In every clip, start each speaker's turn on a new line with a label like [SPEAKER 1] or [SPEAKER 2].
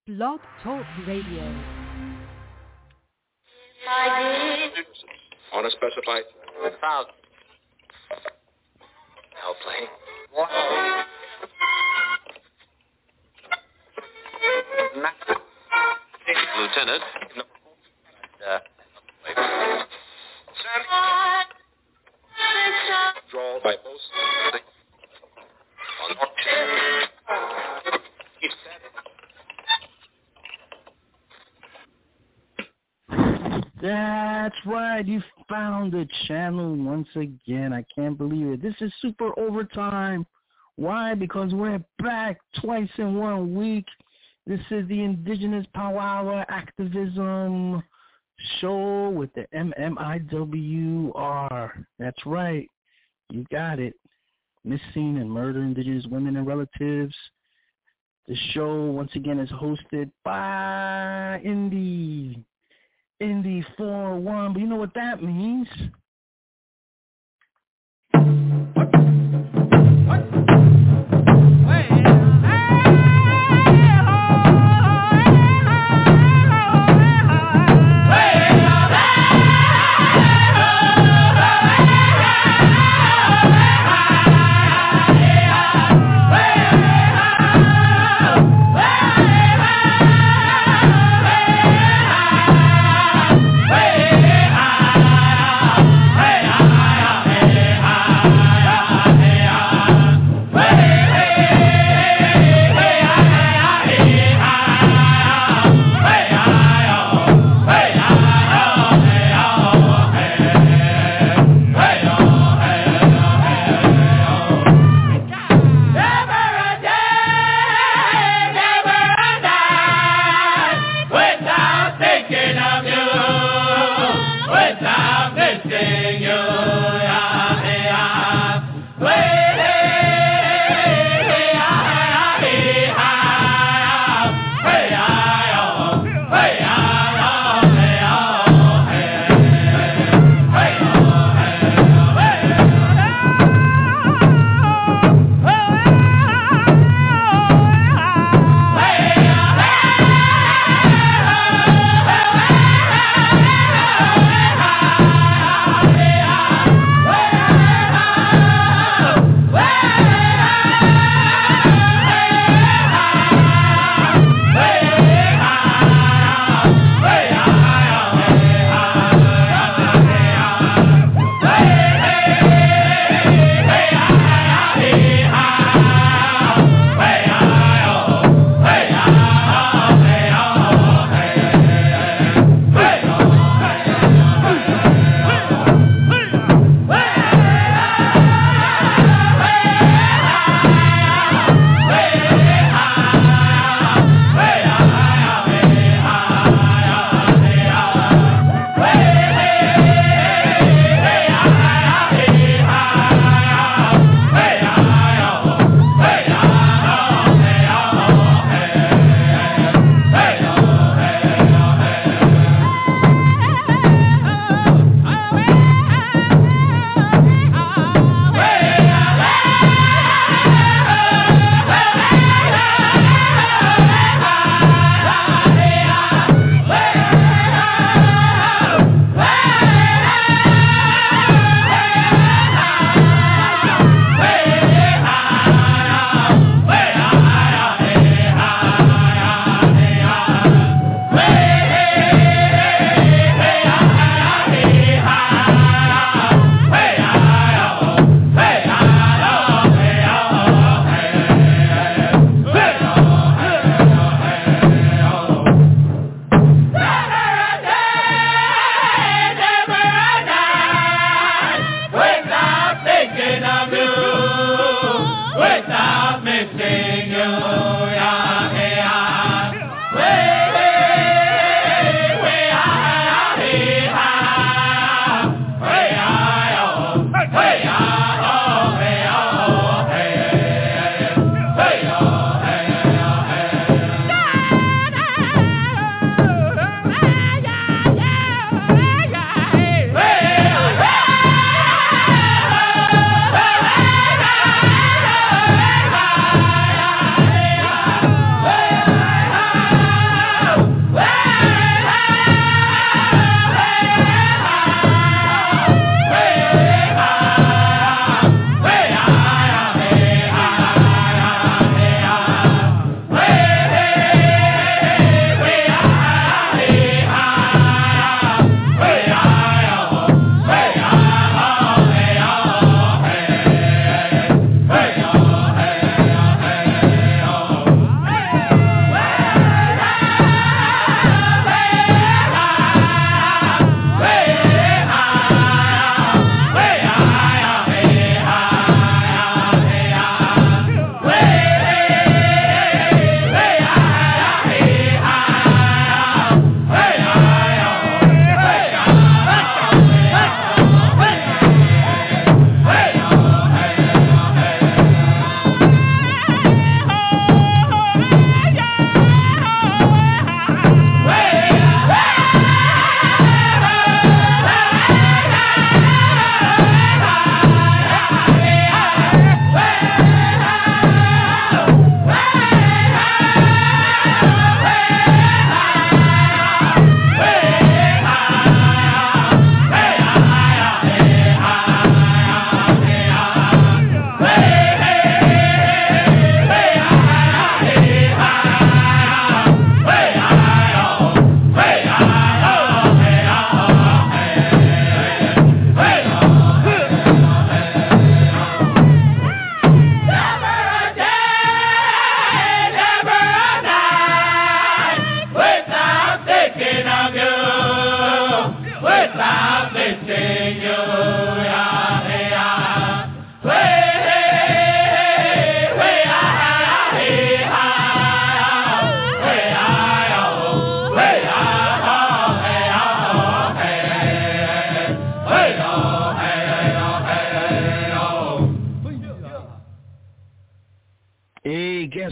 [SPEAKER 1] Blog Talk Radio.
[SPEAKER 2] On a specified 1,000. Hellplane. Lieutenant. Draw by both.
[SPEAKER 3] That's right. You found the channel once again. I can't believe it. This is Super Overtime. Why? Because we're back twice in 1 week. This is the Indigenous Power Hour Activism Show with the MMIWR. That's right. You got it. Missing and Murder Indigenous Women and Relatives. The show, once again, is hosted by Indy 4-1, but you know what that means?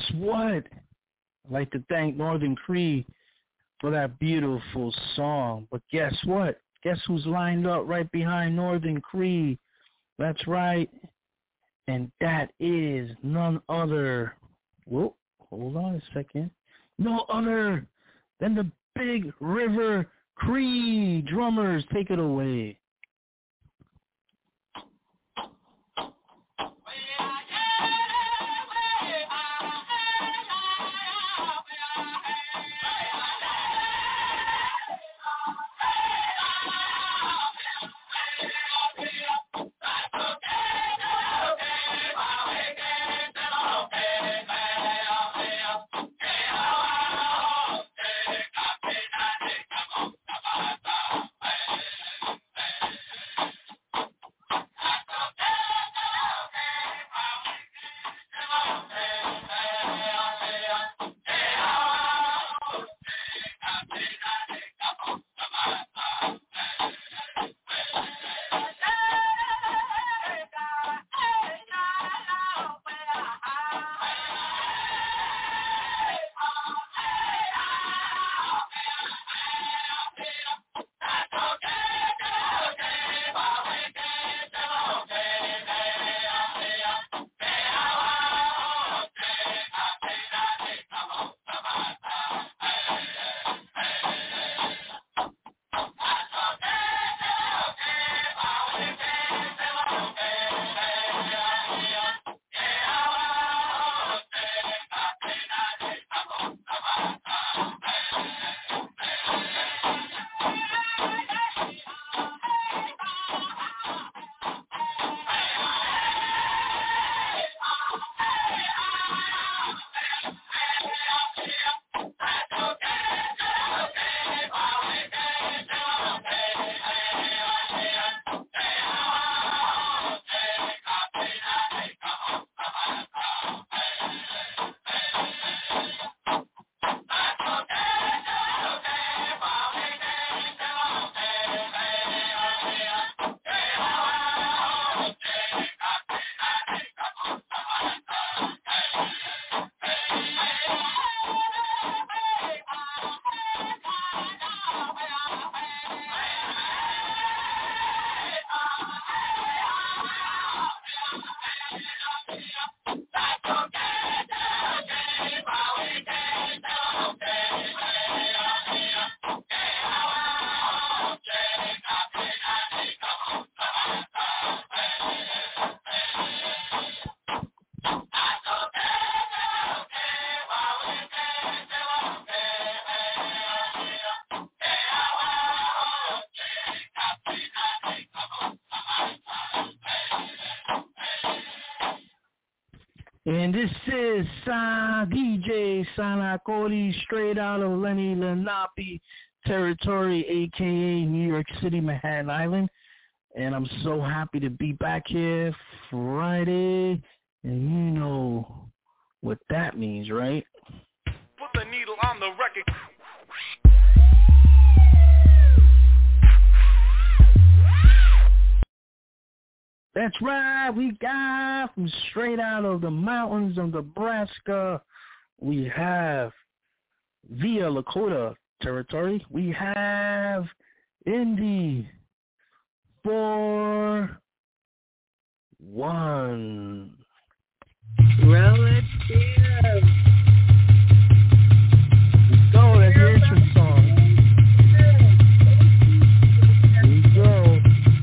[SPEAKER 3] what? I'd like to thank Northern Cree for that beautiful song. But guess what? Guess who's lined up right behind Northern Cree? That's right. And that is none other. Whoa, hold on a second. No other than the Big River Cree. Drummers, take it away. And this is DJ Sanakori, straight out of Lenny Lenape territory, a.k.a. New York City, Manhattan Island. And I'm so happy to be back here Friday. And you know what that means, right?
[SPEAKER 1] Put the needle on the record.
[SPEAKER 3] That's right. We got from straight out of the mountains of Nebraska. We have via Lakota territory. We have Indy 4-1.
[SPEAKER 4] Relative.
[SPEAKER 3] Let's go. That's your entrance song. Here we go.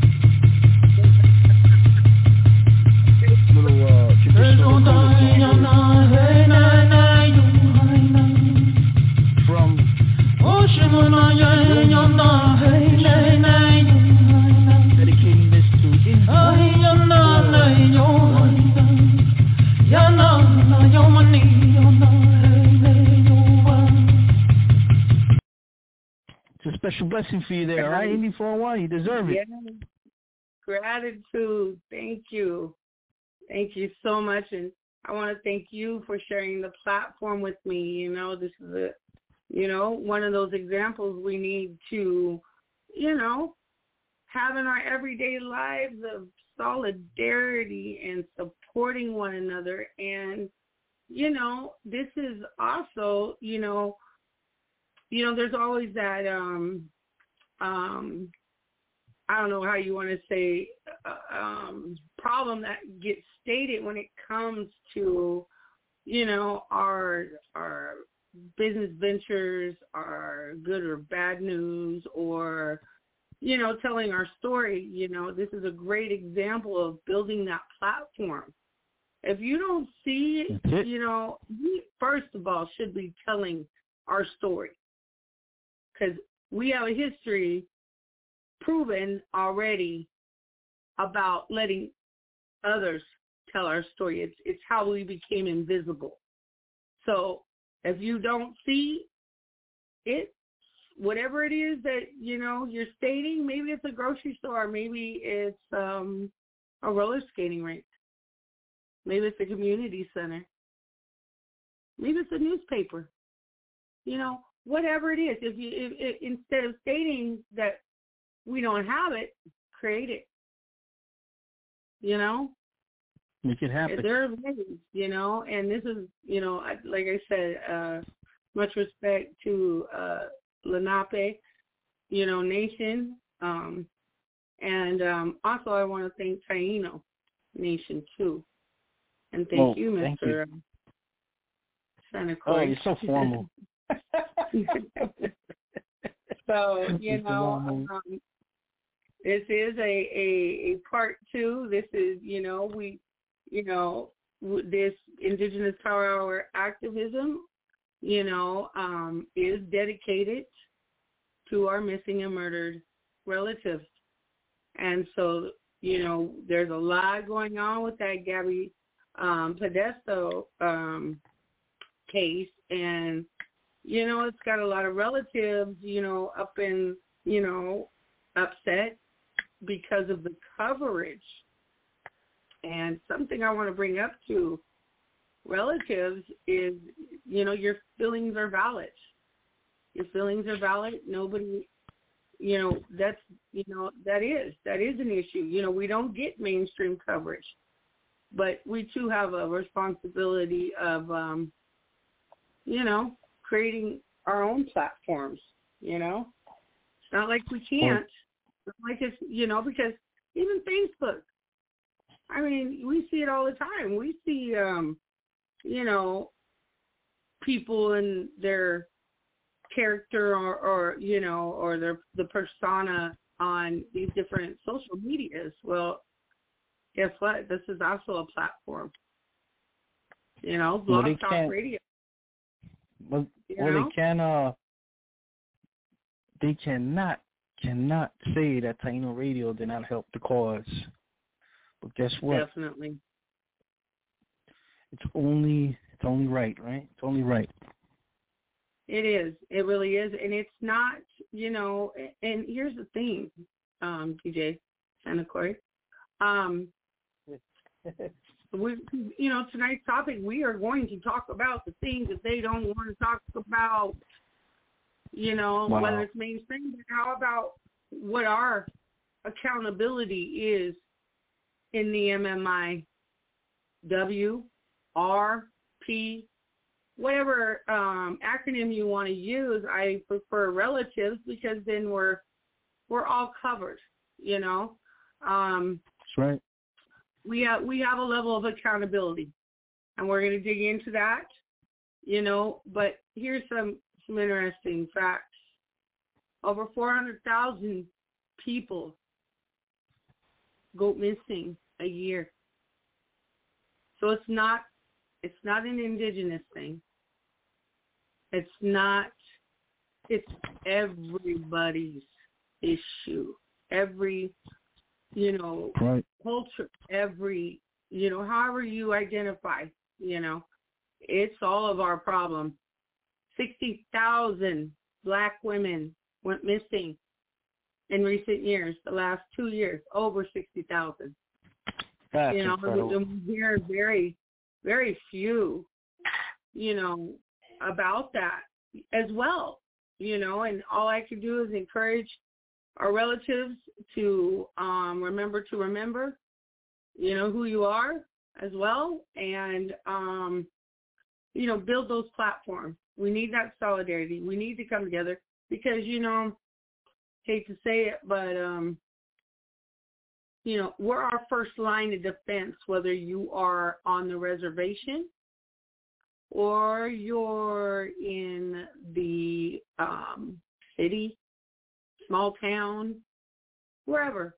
[SPEAKER 3] Little traditional Lakota song. From dedicating this to It's a special blessing for you there, all right, Indy 4-1? You deserve it.
[SPEAKER 4] Yeah. Gratitude. Thank you. Thank you so much. And I want to thank you for sharing the platform with me. You know, this is one of those examples we need to, have in our everyday lives of solidarity and supporting one another. And this is also, there's always that, I don't know how you want to say, problem that gets stated when it comes to, our business ventures, our good or bad news, or, telling our story. This is a great example of building that platform. If you don't see it, we first of all should be telling our story, because we have a history proven already about letting others tell our story. It's how we became invisible. So if you don't see it, whatever it is that, you're stating, maybe it's a grocery store, maybe it's a roller skating rink, maybe it's a community center, maybe it's a newspaper, whatever it is. If instead of stating that we don't have it, create it,
[SPEAKER 3] Make it happen.
[SPEAKER 4] There are ways, and this is, like I said, much respect to Lenape, Nation, and also I want to thank Taino Nation too, and thank you, Mr. Santa Cruz.
[SPEAKER 3] Oh, you're so formal.
[SPEAKER 4] So, this is a part two. This is, this Indigenous Power Hour activism, is dedicated to our missing and murdered relatives. And so, there's a lot going on with that Gabby Podesto case. And, it's got a lot of relatives, up in, upset because of the coverage. And something I want to bring up to relatives is, your feelings are valid. Your feelings are valid. Nobody, that is an issue. We don't get mainstream coverage, but we too have a responsibility of, creating our own platforms, It's not like we can't. It's not like it's, because even Facebook, I mean, we see it all the time. We see, people in their character or the persona on these different social medias. Well, guess what? This is also a platform. Blog Talk Radio.
[SPEAKER 3] Well, they cannot say that Taino Radio did not help the cause. But guess what?
[SPEAKER 4] Definitely.
[SPEAKER 3] It's only right, right? It's only right.
[SPEAKER 4] It is. It really is. And it's not, and here's the thing, DJ Santa Cruz. We, tonight's topic, we are going to talk about the things that they don't want to talk about,
[SPEAKER 3] Wow.
[SPEAKER 4] whether it's mainstream, but how about what our accountability is in the MMIW, RP, whatever acronym you want to use. I prefer relatives because then we're all covered,
[SPEAKER 3] That's right.
[SPEAKER 4] We have a level of accountability, and we're going to dig into that, but here's some interesting facts. Over 400,000 people go missing a year. So it's not an indigenous thing. It's everybody's issue. Every,
[SPEAKER 3] right.
[SPEAKER 4] culture, every, however you identify, it's all of our problem. 60,000 Black women went missing in recent years, the last 2 years, over 60,000.
[SPEAKER 3] That's incredible.
[SPEAKER 4] We hear very, very few, about that as well, and all I can do is encourage our relatives to remember who you are as well, and build those platforms. We need that solidarity. We need to come together because, hate to say it, but, we're our first line of defense, whether you are on the reservation or you're in the city, small town, wherever,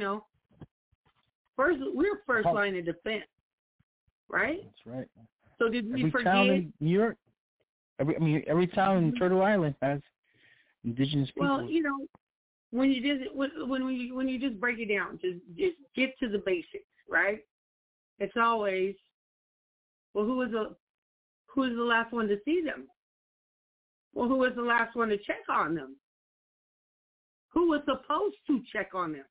[SPEAKER 4] we're first line of defense, right?
[SPEAKER 3] That's right.
[SPEAKER 4] So did we forget?
[SPEAKER 3] Town in New York, every town in Turtle Island has indigenous people.
[SPEAKER 4] Well, when you just break it down, just get to the basics, right? It's always, well, who was the last one to see them? Well, who was the last one to check on them? Who was supposed to check on them?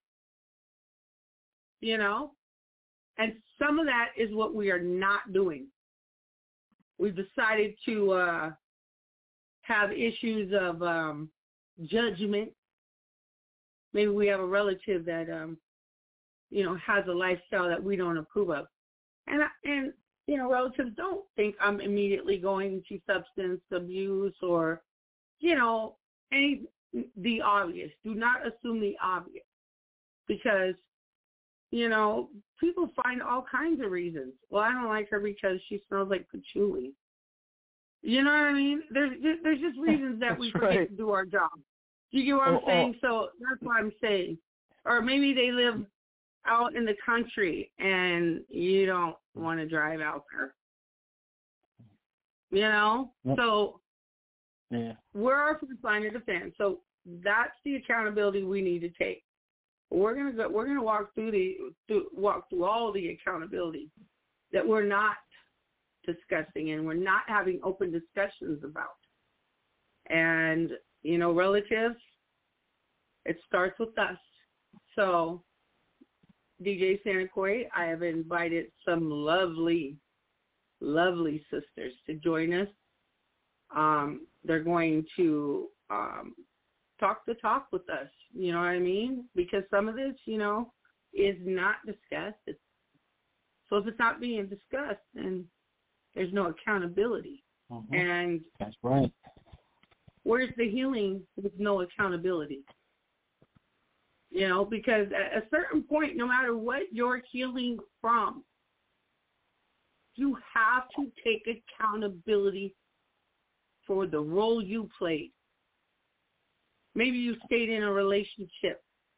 [SPEAKER 4] And some of that is what we are not doing. We've decided to have issues of judgment. Maybe we have a relative that, has a lifestyle that we don't approve of. And relatives don't think I'm immediately going to substance abuse or, the obvious. Do not assume the obvious because, people find all kinds of reasons. Well, I don't like her because she smells like patchouli. You know what I mean? There's just reasons that we forget to do our job. You get what I'm saying? So that's what I'm saying. Or maybe they live out in the country and you don't want to drive out there. So we're our first line of defense. So that's the accountability we need to take. We're gonna walk through all the accountability that we're not discussing and we're not having open discussions about. And relatives, it starts with us. So DJ Santacoy, I have invited some lovely, lovely sisters to join us. They're going to talk the talk with us, you know what I mean? Because some of this, is not discussed. So if it's not being discussed, then there's no accountability. Mm-hmm. And
[SPEAKER 3] that's right.
[SPEAKER 4] Where's the healing with no accountability? Because at a certain point, no matter what you're healing from, you have to take accountability for the role you played. Maybe you stayed in a relationship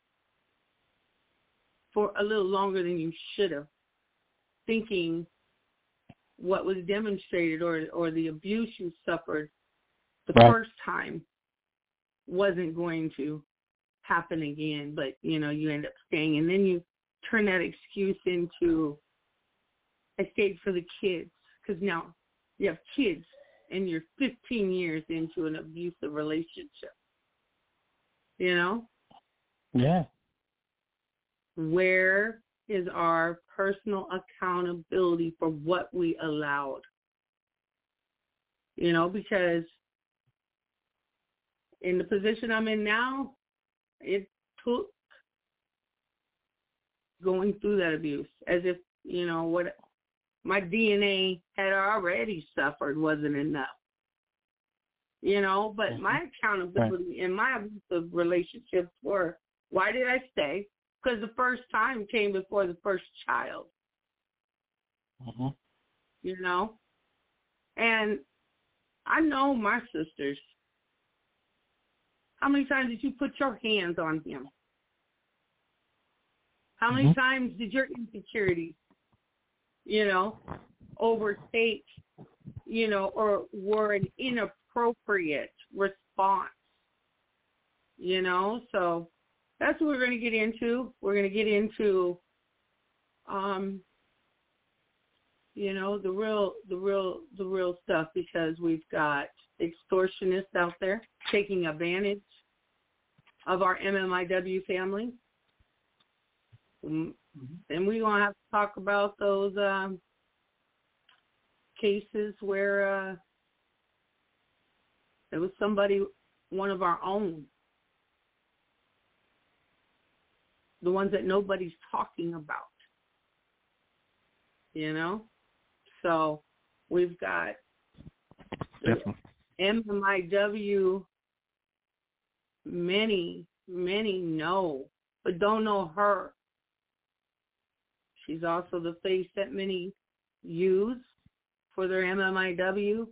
[SPEAKER 4] for a little longer than you should have, thinking what was demonstrated or the abuse you suffered the first time wasn't going to happen again, but, you end up staying. And then you turn that excuse into, I stayed for the kids, because now you have kids and you're 15 years into an abusive relationship. Yeah. Where is our personal accountability for what we allowed? Because in the position I'm in now, it took going through that abuse as if, what my DNA had already suffered wasn't enough. But my accountability in my abusive relationships were, why did I stay? Because the first time came before the first child. Mm-hmm. And I know my sisters. How many times did you put your hands on him? How many times did your insecurities, overtake, or were an inappropriate response? So that's what we're going to get into. We're going to get into, the real stuff, because we've got extortionists out there taking advantage of our MMIW family. And we're going to have to talk about those cases where there was somebody, one of our own, the ones that nobody's talking about, So we've got
[SPEAKER 3] Definitely.
[SPEAKER 4] MMIW, many know, but don't know her. She's also the face that many use for their MMIW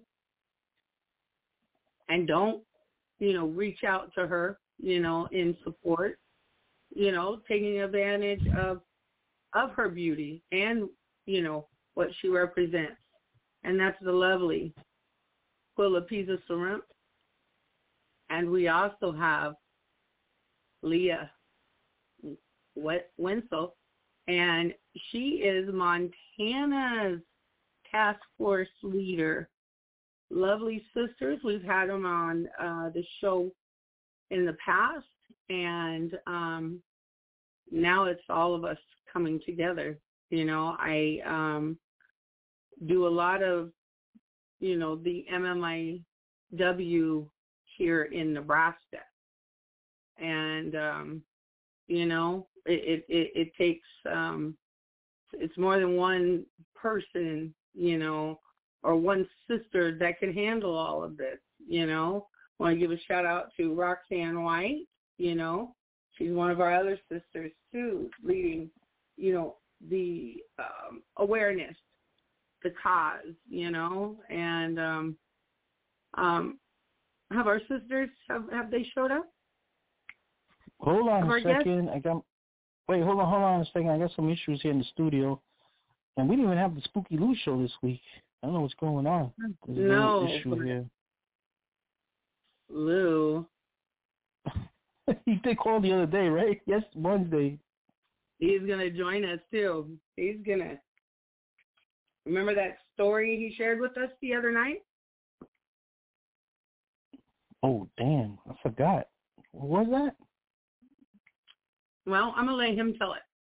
[SPEAKER 4] and don't, reach out to her, in support, taking advantage of her beauty and, what she represents. And that's the lovely Quilla Sarimp. And we also have Leah Wenzel, and she is Montana's task force leader. Lovely sisters. We've had them on the show in the past, and now it's all of us coming together. I do a lot of, the MMIW here in Nebraska. And, it takes, it's more than one person, or one sister that can handle all of this, Want to give a shout out to Roxanne White, she's one of our other sisters too, leading, the awareness, the cause, and have our sisters, have they showed up?
[SPEAKER 3] Hold on a second. Hold on a second. I got some issues here in the studio. And we didn't even have the Spooky Lou show this week. I don't know what's going on. There's
[SPEAKER 4] no
[SPEAKER 3] issue here.
[SPEAKER 4] Lou.
[SPEAKER 3] He did call the other day, right? Yes, Wednesday.
[SPEAKER 4] He's going to join us, too. He's going to. Remember that story he shared with us the other night?
[SPEAKER 3] Oh, damn. I forgot. What was that?
[SPEAKER 4] Well, I'm going to let him tell it.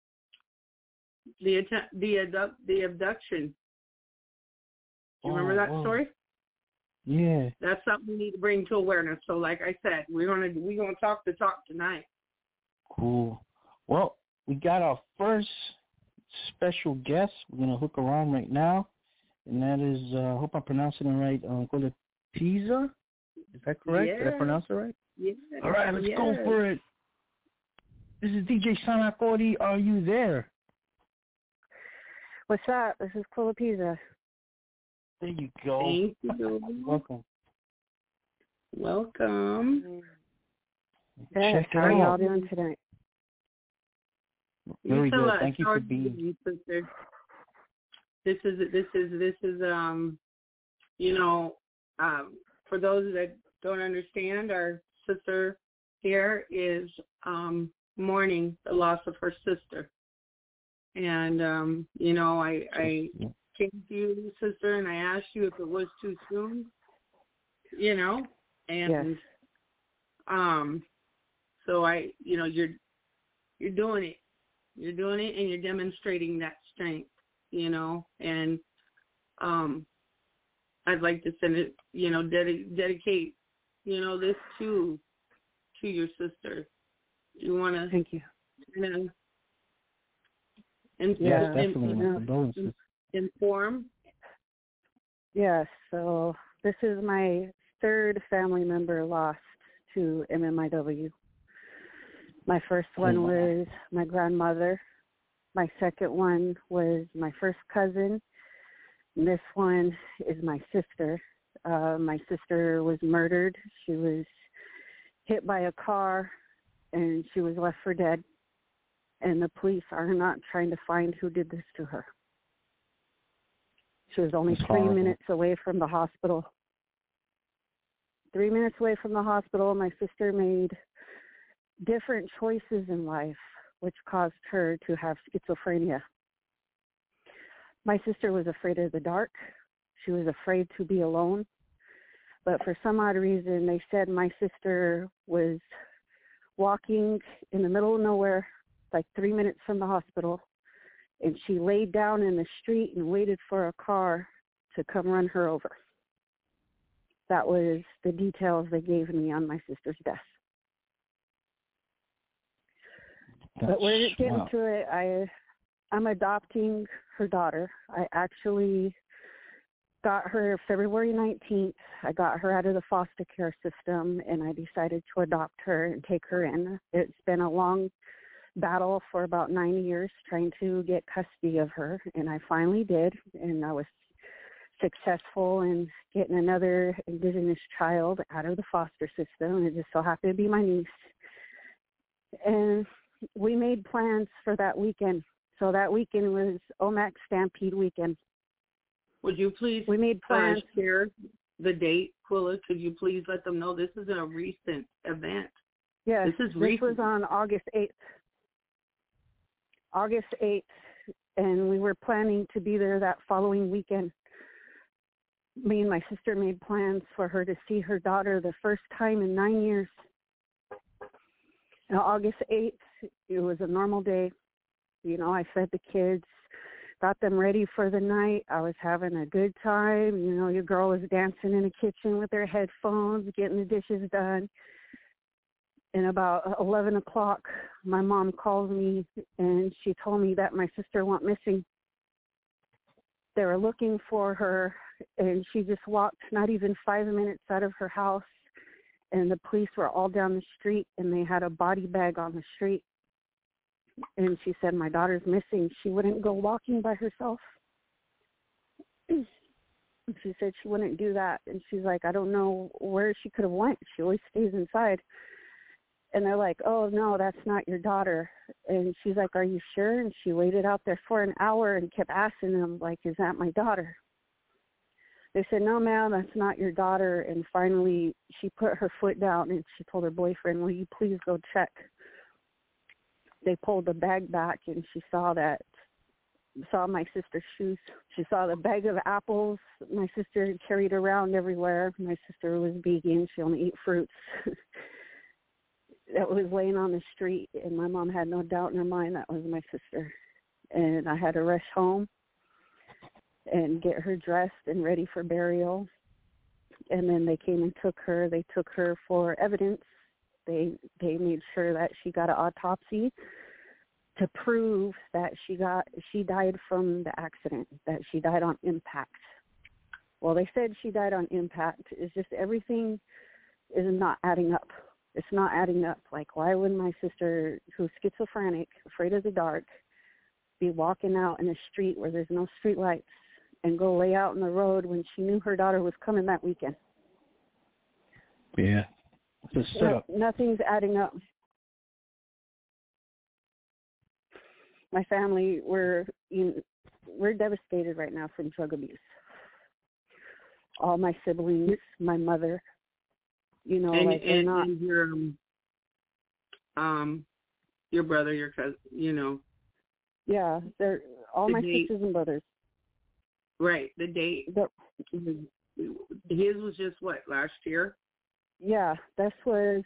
[SPEAKER 4] The abduction. You remember that story?
[SPEAKER 3] Yeah. That's
[SPEAKER 4] something we need to bring to awareness. So like I said, we're gonna talk the talk tonight.
[SPEAKER 3] Cool. Well, we got our first special guest. We're gonna hook around right now. And that is I hope I'm pronouncing it right, Quilla Pisa. Is that correct?
[SPEAKER 4] Yeah.
[SPEAKER 3] Did I pronounce it right?
[SPEAKER 4] Yeah.
[SPEAKER 3] All right, let's go for it. This is DJ Sanacori. Are you there?
[SPEAKER 5] What's up? This is Quilla Pisa.
[SPEAKER 3] There you go.
[SPEAKER 4] Thank you. Welcome.
[SPEAKER 5] Yes, how are y'all doing tonight?
[SPEAKER 3] Very good. Thank you for being
[SPEAKER 4] here. This is for those that don't understand, our sister here is mourning the loss of her sister. And I came to you, sister, and I asked you if it was too soon, and
[SPEAKER 5] yes.
[SPEAKER 4] So you're doing it. You're doing it, and you're demonstrating that strength, and I'd like to send it, dedicate, this to your sister. You want to?
[SPEAKER 5] Thank you.
[SPEAKER 4] Inform?
[SPEAKER 5] Yes, so this is my third family member lost to MMIW. My first one was my grandmother. My second one was my first cousin. And this one is my sister. My sister was murdered. She was hit by a car, and she was left for dead. And the police are not trying to find who did this to her. She was only 3 minutes away from the hospital. 3 minutes away from the hospital, my sister made different choices in life, which caused her to have schizophrenia. My sister was afraid of the dark. She was afraid to be alone. But for some odd reason, they said my sister was walking in the middle of nowhere, like 3 minutes from the hospital, and she laid down in the street and waited for a car to come run her over. That was the details they gave me on my sister's death. But we're getting to it. I'm adopting her daughter. I actually got her February 19th. I got her out of the foster care system, and I decided to adopt her and take her in. It's been a long battle for about 9 years trying to get custody of her, and I finally did, and I was successful in getting another Indigenous child out of the foster system, and it just so happened to be my niece. And we made plans for that weekend. So that weekend was OMAC Stampede weekend.
[SPEAKER 4] Would you please
[SPEAKER 5] we made plans.
[SPEAKER 4] Share the date, Quilla? Could you please let them know this is a recent event?
[SPEAKER 5] Yes,
[SPEAKER 4] this
[SPEAKER 5] was on August 8th. August 8th, and we were planning to be there that following weekend. Me and my sister made plans for her to see her daughter the first time in 9 years. Now, August 8th, it was a normal day. You know, I fed the kids, got them ready for the night. I was having a good time. You know, your girl was dancing in the kitchen with her headphones, getting the dishes done. And about 11 o'clock, my mom called me, and she told me that my sister went missing. They were looking for her, and she just walked not even 5 minutes out of her house, and the police were all down the street, and they had a body bag on the street. And she said, my daughter's missing. She wouldn't go walking by herself. She said she wouldn't do that. And she's like, I don't know where she could have went. She always stays inside. And they're like, oh, no, that's not your daughter. And she's like, are you sure? And she waited out there for an hour and kept asking them, like, is that my daughter? They said, no, ma'am, that's not your daughter. And finally, she put her foot down and she told her boyfriend, will you please go check? They pulled the bag back and she saw my sister's shoes. She saw the bag of apples my sister had carried around everywhere. My sister was vegan. She only ate fruits. That was laying on the street, and my mom had no doubt in her mind that was my sister. And I had to rush home and get her dressed and ready for burial. And then they came and took her. They took her for evidence. They made sure that she got an autopsy to prove that she died from the accident, that she died on impact. Well, they said she died on impact. It's just everything is not adding up. It's not adding up. Like, why would my sister, who's schizophrenic, afraid of the dark, be walking out in a street where there's no street lights and go lay out in the road when she knew her daughter was coming that weekend?
[SPEAKER 3] Yeah. It's a setup.
[SPEAKER 5] Nothing's adding up. My family, we're devastated right now from drug abuse. All my siblings, my mother, you know,
[SPEAKER 4] and your brother, your cousin, you know.
[SPEAKER 5] Yeah, they're all my sisters and brothers.
[SPEAKER 4] Right, the date. His was just what, last year?
[SPEAKER 5] Yeah, this was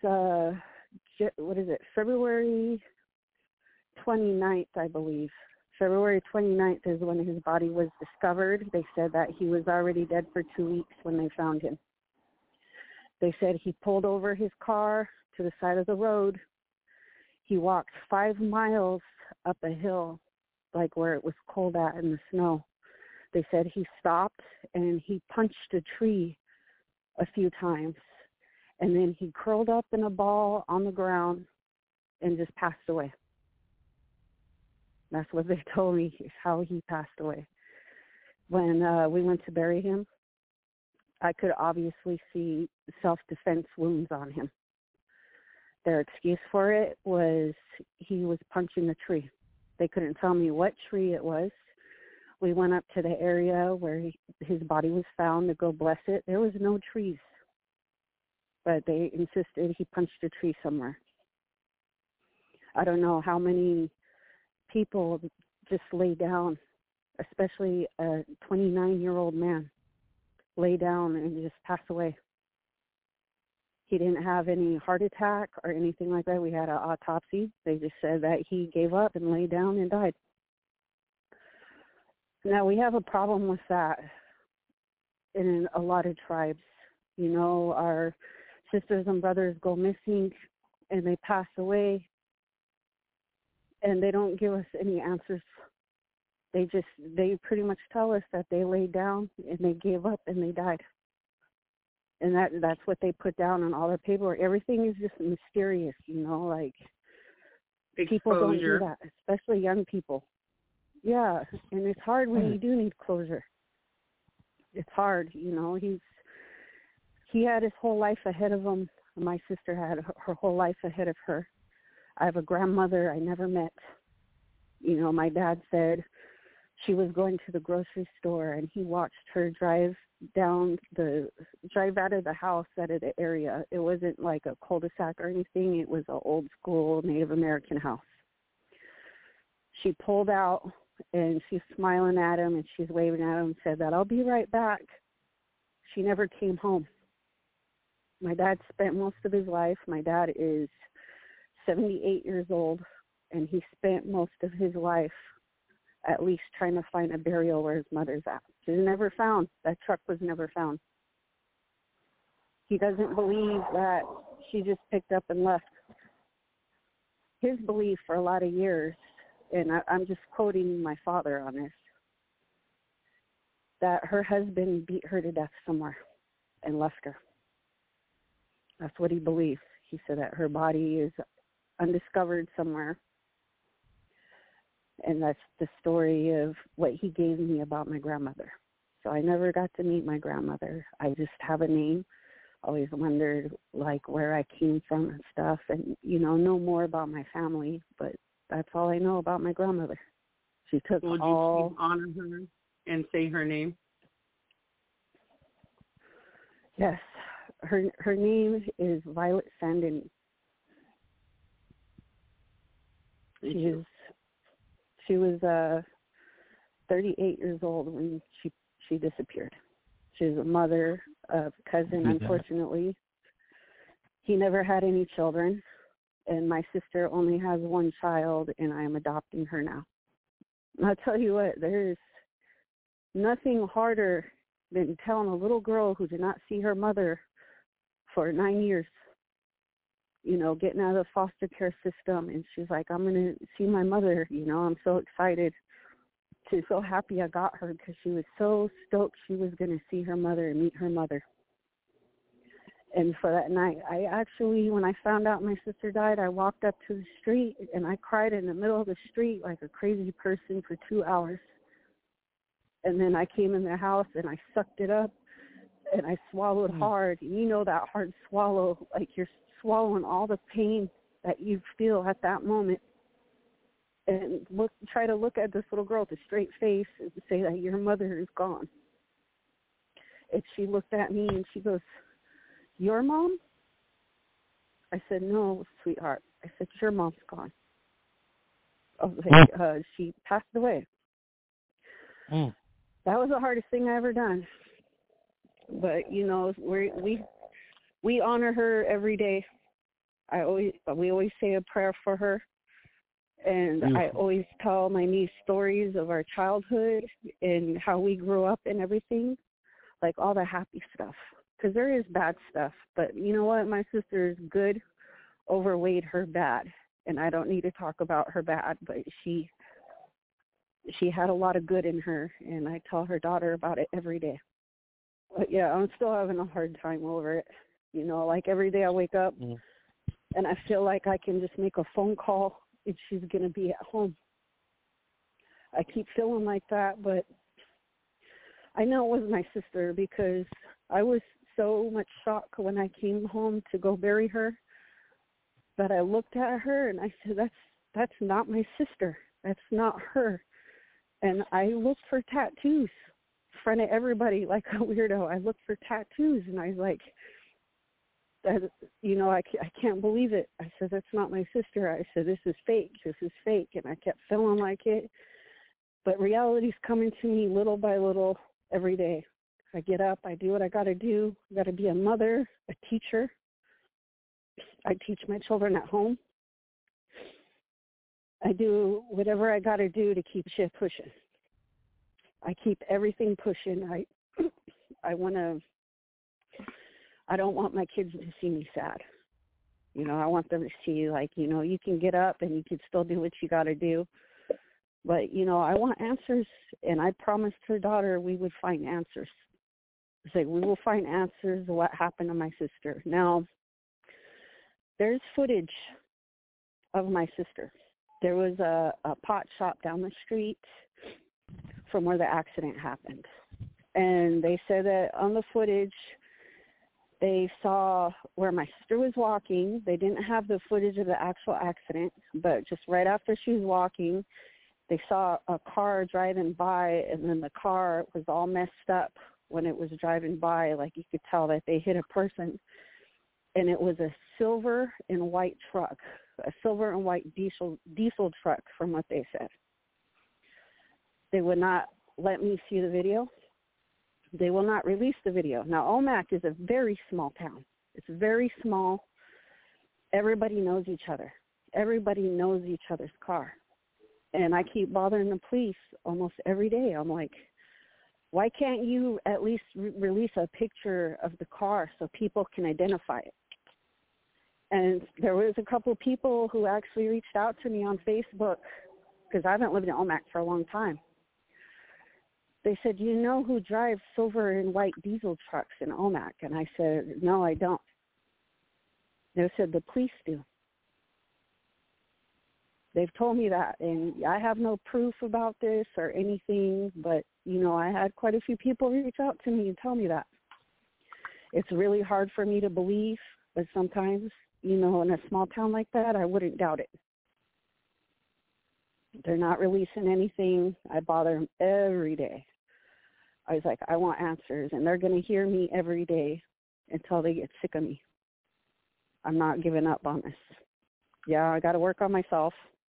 [SPEAKER 5] February 29th, I believe. February 29th is when his body was discovered. They said that he was already dead for 2 weeks when they found him. They said he pulled over his car to the side of the road. He walked 5 miles up a hill, like where it was cold at in the snow. They said he stopped and he punched a tree a few times. And then he curled up in a ball on the ground and just passed away. That's what they told me, is how he passed away. When we went to bury him, I could obviously see self-defense wounds on him. Their excuse for it was he was punching a tree. They couldn't tell me what tree it was. We went up to the area where his body was found to go bless it. There was no trees, but they insisted he punched a tree somewhere. I don't know how many people just lay down, especially a 29-year-old man, lay down and just pass away. He didn't have any heart attack or anything like that. We had an autopsy. They just said that he gave up and lay down and died. Now, we have a problem with that in a lot of tribes. You know, our sisters and brothers go missing and they pass away, and they don't give us any answers. They pretty much tell us that they laid down and they gave up and they died. And that's what they put down on all their paperwork. Everything is just mysterious, like people don't do that, especially young people. Yeah, and it's hard when you do need closure. It's hard, he had his whole life ahead of him. My sister had her whole life ahead of her. I have a grandmother I never met. My dad said she was going to the grocery store and he watched her drive out of the house out of the area. It wasn't like a cul-de-sac or anything. It was an old school Native American house. She pulled out and she's smiling at him and she's waving at him and said that, "I'll be right back." She never came home. My dad spent most of his life. My dad is 78 years old, and he spent most of his life at least trying to find a burial where his mother's at. She was never found. That truck was never found. He doesn't believe that she just picked up and left. His belief for a lot of years, and I'm just quoting my father on this, that her husband beat her to death somewhere and left her. That's what he believes. He said that her body is undiscovered somewhere. And that's the story of what he gave me about my grandmother. So I never got to meet my grandmother. I just have a name. Always wondered, where I came from and stuff, and, know more about my family. But that's all I know about my grandmother. She took
[SPEAKER 4] Would
[SPEAKER 5] all...
[SPEAKER 4] you honor her and say her name?
[SPEAKER 5] Yes. Her name is Violet Sandin. She was 38 years old when she disappeared. She was a mother of a cousin, unfortunately. He never had any children, and my sister only has one child, and I am adopting her now. And I'll tell you what, there's nothing harder than telling a little girl who did not see her mother for 9 years, getting out of the foster care system. And she's like, "I'm going to see my mother. I'm so excited." She's so happy I got her because she was so stoked she was going to see her mother and meet her mother. And for that night, I actually, when I found out my sister died, I walked up to the street and I cried in the middle of the street like a crazy person for 2 hours. And then I came in the house and I sucked it up and I swallowed hard. And that hard swallow, like you're swallowing all the pain that you feel at that moment. And try to look at this little girl with a straight face and say that your mother is gone. And she looked at me and she goes, "Your mom?" I said, "No, sweetheart." I said, "Your mom's gone." I was like, she passed away. That was the hardest thing I ever done. But, we honor her every day. We always say a prayer for her. And I always tell my niece stories of our childhood and how we grew up and everything, like all the happy stuff. Because there is bad stuff. But you know what? My sister's good overweighed her bad. And I don't need to talk about her bad, but she had a lot of good in her. And I tell her daughter about it every day. But yeah, I'm still having a hard time over it. Every day I wake up and I feel like I can just make a phone call and she's going to be at home. I keep feeling like that, but I know it was my sister because I was so much shocked when I came home to go bury her that I looked at her and I said, that's not my sister. That's not her. And I looked for tattoos in front of everybody like a weirdo. I looked for tattoos and I was like, I can't believe it. I said, that's not my sister. I said, this is fake. And I kept feeling like it. But reality's coming to me little by little every day. I get up, I do what I got to do. I got to be a mother, a teacher. I teach my children at home. I do whatever I got to do to keep shit pushing. I keep everything pushing. I don't want my kids to see me sad. I want them to see, you can get up and you can still do what you got to do. But, you know, I want answers, and I promised her daughter we would find answers. I said, we will find answers of what happened to my sister. Now, there's footage of my sister. There was a pot shop down the street from where the accident happened. And they said that on the footage, they saw where my sister was walking. They didn't have the footage of the actual accident, but just right after she was walking, they saw a car driving by, and then the car was all messed up when it was driving by. Like, you could tell that they hit a person. And it was a silver and white truck, a silver and white diesel truck, from what they said. They would not let me see the video. They will not release the video. Now, Omak is a very small town. It's very small. Everybody knows each other. Everybody knows each other's car. And I keep bothering the police almost every day. I'm like, why can't you at least release a picture of the car so people can identify it? And there was a couple of people who actually reached out to me on Facebook, because I haven't lived in Omak for a long time. They said, you know who drives silver and white diesel trucks in Omak? And I said, no, I don't. They said, the police do. They've told me that, and I have no proof about this or anything, but, you know, I had quite a few people reach out to me and tell me that. It's really hard for me to believe, but sometimes, you know, in a small town like that, I wouldn't doubt it. They're not releasing anything. I bother them every day. I was like, I want answers, and they're going to hear me every day until they get sick of me. I'm not giving up on this. Yeah, I got to work on myself.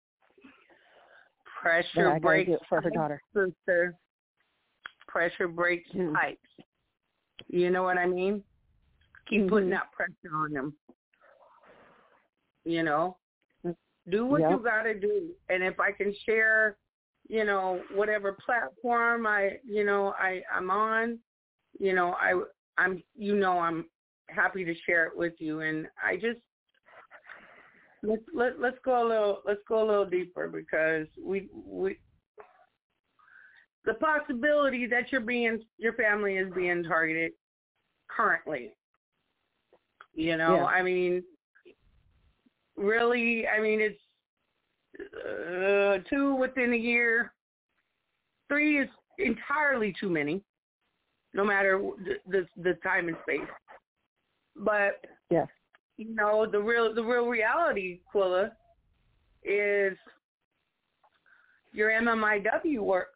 [SPEAKER 4] Pressure breaks
[SPEAKER 5] for her daughter.
[SPEAKER 4] Sister. Pressure breaks pipes. You know what I mean? Keep putting that pressure on them. You know? Do what you got to do. And if I can share, you know, whatever platform I'm on, you know, I'm happy to share it with you. And I just let's go a little deeper, because we the possibility that your family is being targeted currently. You know, I mean, really, I mean, it's 2 within a year. 3 is entirely too many, no matter the time and space. But you know, the real reality, Quilla, is your MMIW work.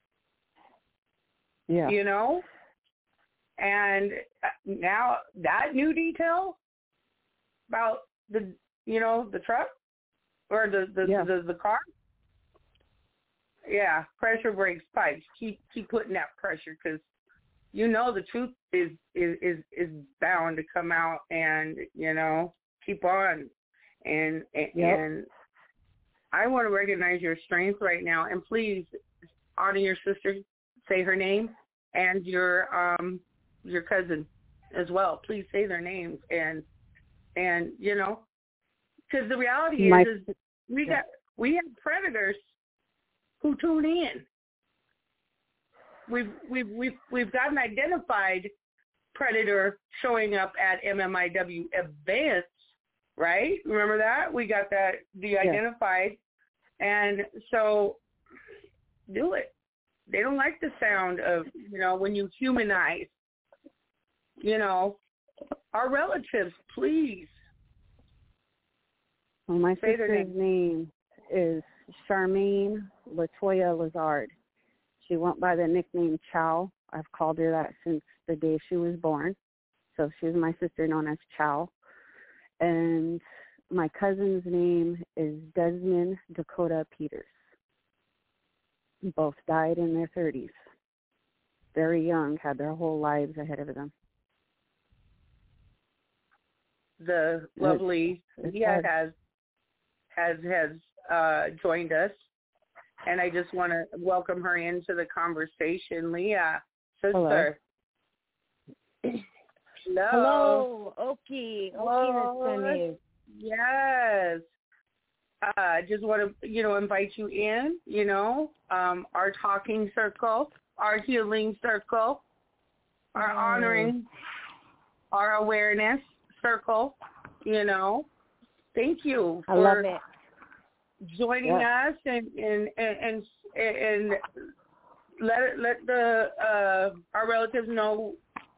[SPEAKER 4] Yeah. You know, and now that new detail about the truck or the car. Yeah, pressure breaks pipes. Keep putting that pressure, because you know the truth is bound to come out, and you know, keep on. And I want to recognize your strength right now, and please honor your sister. Say her name, and your cousin as well. Please say their names, and you know, because the reality is we have predators who tune in. We've got an identified predator showing up at MMIW events, right? Remember that? We got that de-identified, and so do it. They don't like the sound of, you know, when you humanize, you know, our relatives, please.
[SPEAKER 5] Well, my sister's name is Charmaine Latoya Lazard. She went by the nickname Chow. I've called her that since the day she was born. So she's my sister known as Chow. And my cousin's name is Desmond Dakota Peters. Both died in their 30s. Very young, had their whole lives ahead of them.
[SPEAKER 4] The lovely Leah has joined us, and I just want to welcome her into the conversation. Leah, sister.
[SPEAKER 6] Hello. Hello, Oki. Oki.
[SPEAKER 4] Yes. just want to, invite you in, our talking circle, our healing circle, our honoring, our awareness circle, Thank you for joining us and let the our relatives know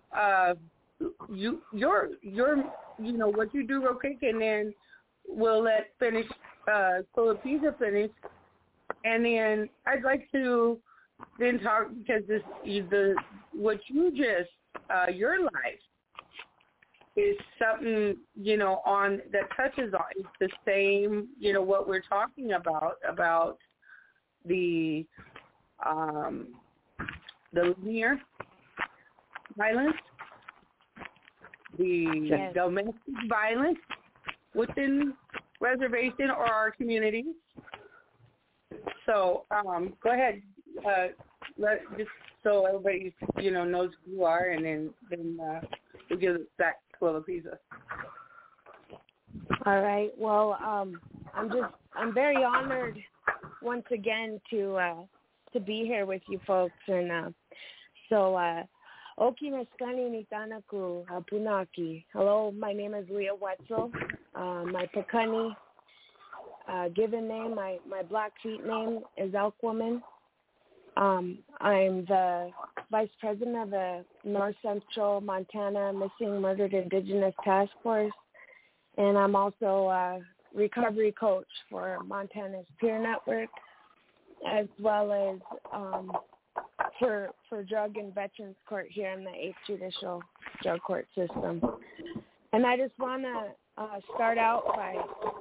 [SPEAKER 4] what you do real quick, and then we'll let Quilapisa finish, and then I'd like to then talk, because what you just your life is something on that touches on. It's the same, what we're talking about the linear violence, the domestic violence within reservation or our communities. So go ahead, just so everybody knows who you are, and then we'll give it back to Quilapisa.
[SPEAKER 6] All right. Well, I'm very honored once again to be here with you folks, and Oki Meskani Nitanaku Punaki. Hello, my name is Leah Wetzel. My Pakani given name, my Blackfeet name is Elk Woman. I'm the Vice President of the North Central Montana Missing Murdered Indigenous Task Force, and I'm also a recovery coach for Montana's Peer Network, as well as for Drug and Veterans Court here in the 8th Judicial Drug Court System. And I just want to start out by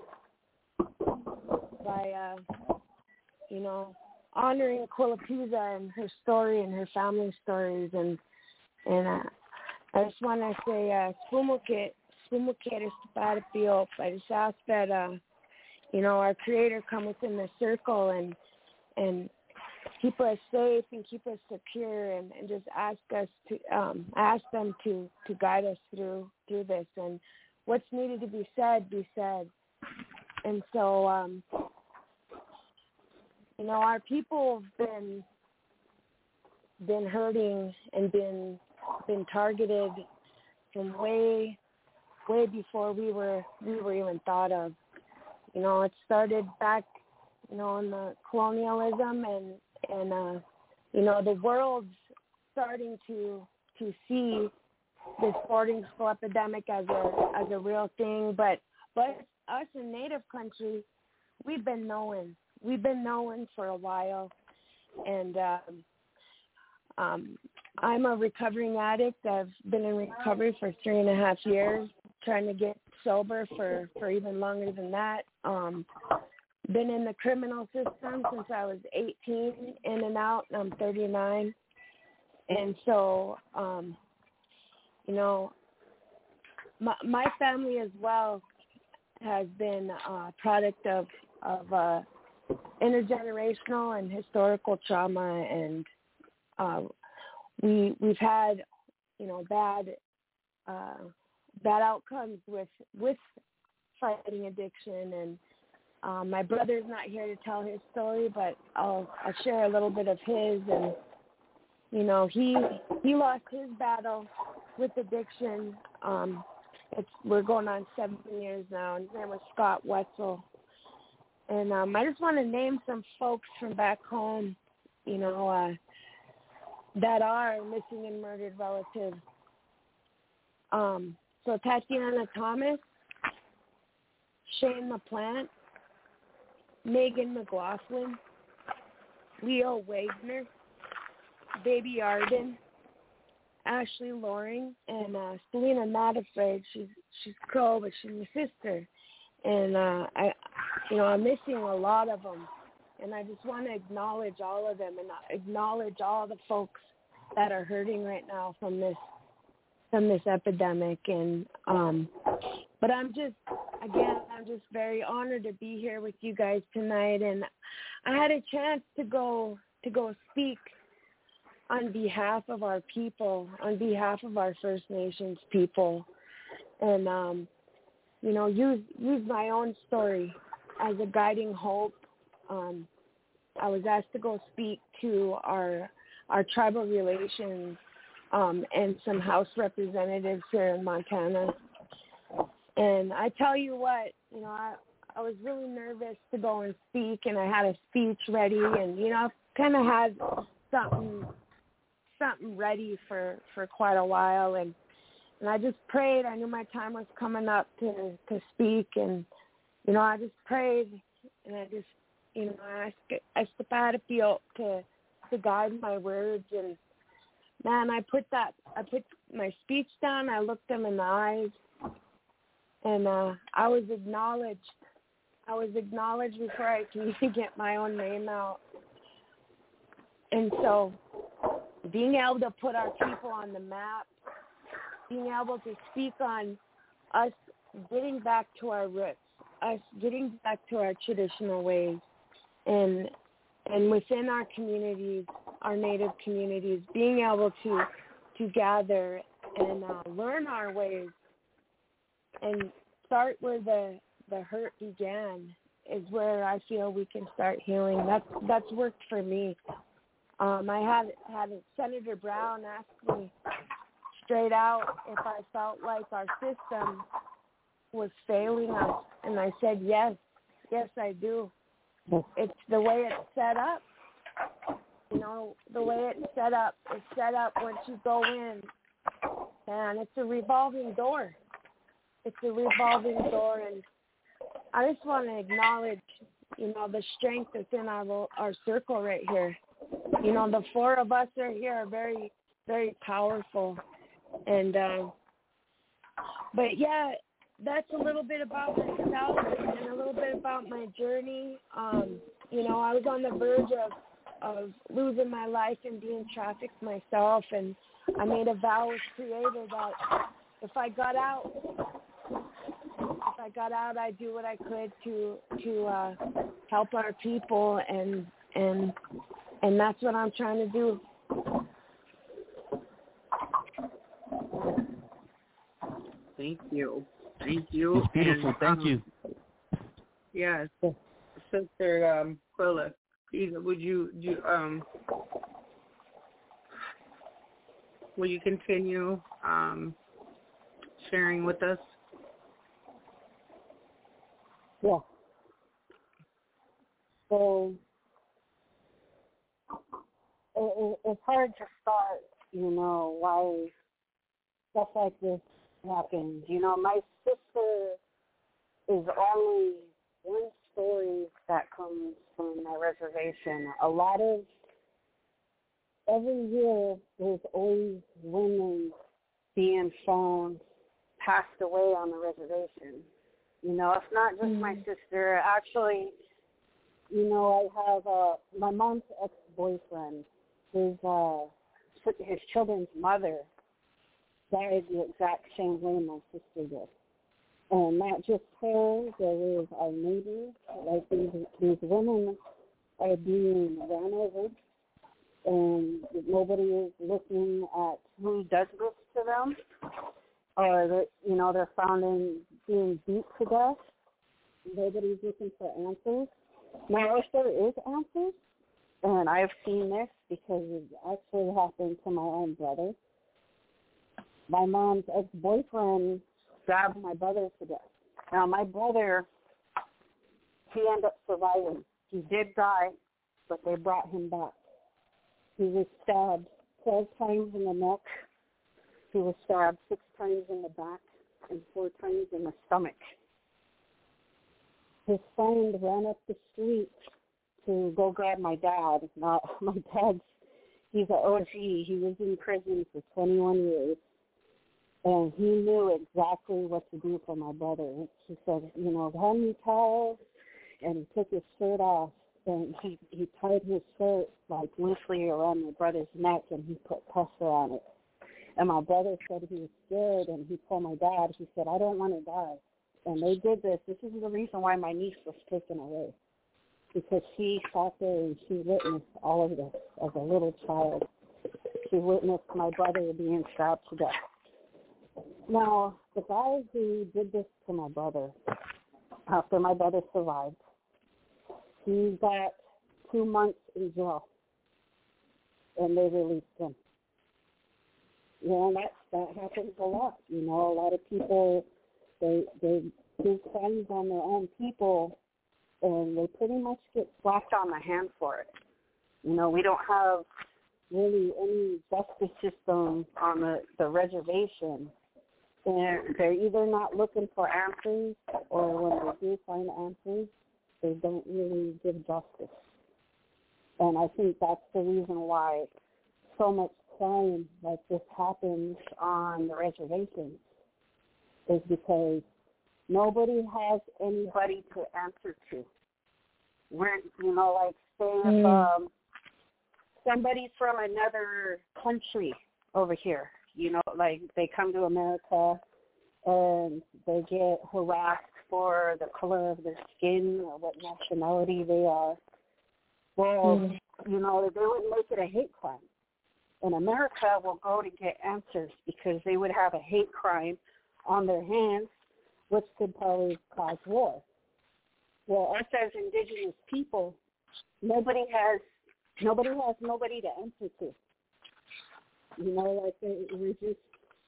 [SPEAKER 6] honoring Quilapisa and her story and her family stories, and I just want to say Spumukit Estupatapio. I just ask that our Creator come within the circle and keep us safe and keep us secure, and just ask them to guide us through this, and what's needed to be said be said. And so our people have been hurting and been targeted from way before we were even thought of. It started back in the colonialism, and the world's starting to see this boarding school epidemic as a real thing, but us in Native country, we've been knowing for a while, and I'm a recovering addict. I've been in recovery for 3.5 years, trying to get sober for even longer than that. Been in the criminal system since I was 18, in and out, and I'm 39. And so, my family as well has been a product of intergenerational and historical trauma, and we've had bad outcomes with fighting addiction. And my brother's not here to tell his story, but I'll share a little bit of his. And he lost his battle with addiction. We're going on 7 years now, and his name was Scott Wetzel. And I just want to name some folks from back home, that are missing and murdered relatives. So Tatiana Thomas, Shane LaPlante, Megan McLaughlin, Leo Wagner, Baby Arden, Ashley Loring, and Selena Not Afraid. She's Crow, but she's my sister. And I'm missing a lot of them, and I just want to acknowledge all of them and acknowledge all the folks that are hurting right now from this epidemic. And but I'm just very honored to be here with you guys tonight, and I had a chance to go speak on behalf of our people, on behalf of our First Nations people, and use my own story as a guiding hope. I was asked to go speak to our tribal relations and some House representatives here in Montana. And I tell you what, I was really nervous to go and speak, and I had a speech ready, and I kind of had something ready for quite a while, and I just prayed. I knew my time was coming up to speak, and I just prayed, and I just I asked the Patapio to guide my words, and man, I put my speech down. I looked them in the eyes, and I was acknowledged. I was acknowledged before I can even get my own name out. And so being able to put our people on the map, being able to speak on us getting back to our roots, us getting back to our traditional ways, and within our communities, our Native communities, being able to gather and learn our ways and start where the hurt began is where I feel we can start healing. That's worked for me. I had Senator Brown ask me straight out if I felt like our system was failing us, and I said yes, I do. It's the way it's set up. The way it's set up. It's set up once you go in, and it's a revolving door. It's a revolving door, and I just want to acknowledge, the strength that's in our circle right here. The four of us are here are very, very powerful. And, but yeah, that's a little bit about myself and a little bit about my journey. I was on the verge of losing my life and being trafficked myself. And I made a vow with Creator that if I got out, I'd do what I could to help our people, and that's what I'm trying to do.
[SPEAKER 4] Thank you.
[SPEAKER 3] It's beautiful. Thank you.
[SPEAKER 4] Yes, Sister Quilla, please, will you continue sharing with us?
[SPEAKER 5] Yeah. So it's hard to start, why stuff like this happens. My sister is only one story that comes from my reservation. Every year there's always women being found passed away on the reservation. It's not just my sister. Actually, I have my mom's ex-boyfriend. His children's mother died the exact same way my sister did. And not just her, there was our neighbors. Like these women are being ran over, and nobody is looking at who does this to them. Or they're found being beat to death. Nobody's looking for answers. Now, if there is answers, and I've seen this because it actually happened to my own brother. My mom's ex-boyfriend stabbed my brother to death. Now, my brother, he ended up surviving. He did die, but they brought him back. He was stabbed 12 times in the neck. He was stabbed 6 times in the back and 4 times in the stomach. His friend ran up the street to go grab my dad. Now, my dad's, he's an OG. He was in prison for 21 years. And he knew exactly what to do for my brother. He said, hand me towels. And he took his shirt off. And he tied his shirt, loosely around my brother's neck, and he put pressure on it. And my brother said he was scared, and he told my dad, he said, I don't want to die. And they did this. This is the reason why my niece was taken away. Because she sat there and she witnessed all of this as a little child. She witnessed my brother being stabbed to death. Now, the guy who did this to my brother, after my brother survived. He got 2 months in jail, and they released him. That happens a lot. A lot of people, they do crimes on their own people, and they pretty much get slapped on the hand for it. We don't have really any justice system on the reservation. And they're either not looking for answers, or when they do find answers, they don't really give justice. And I think that's the reason why so much crime like this happens on the reservations, is because nobody has anybody to answer to. Say if somebody from another country over here, they come to America and they get harassed for the color of their skin or what nationality they are. Well, they would make it a hate crime. And America will go to get answers because they would have a hate crime on their hands, which could probably cause war. Well, us as indigenous people, nobody has nobody to answer to. We're just,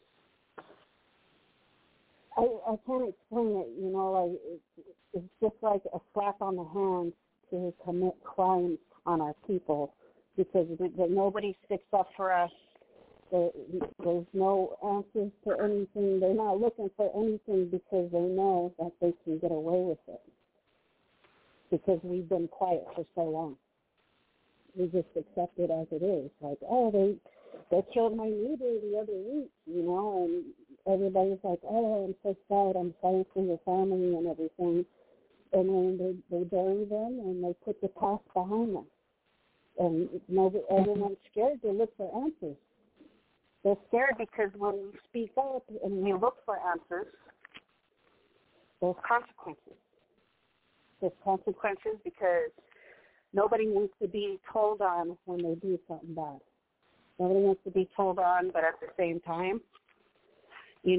[SPEAKER 5] I can't explain it, it's just like a slap on the hand to commit crimes on our people, because nobody sticks up for us. There's no answers to anything. They're not looking for anything because they know that they can get away with it, because we've been quiet for so long. We just accept it as it is. Like, they killed my neighbor the other week, and everybody's like, oh, I'm so sad. I'm sorry for your family and everything. And then they bury them and they put the past behind them. And everyone's scared to look for answers. They're scared because when we speak up and we look for answers, there's consequences. There's consequences because nobody wants to be told on when they do something bad. Nobody wants to be told on, but at the same time, they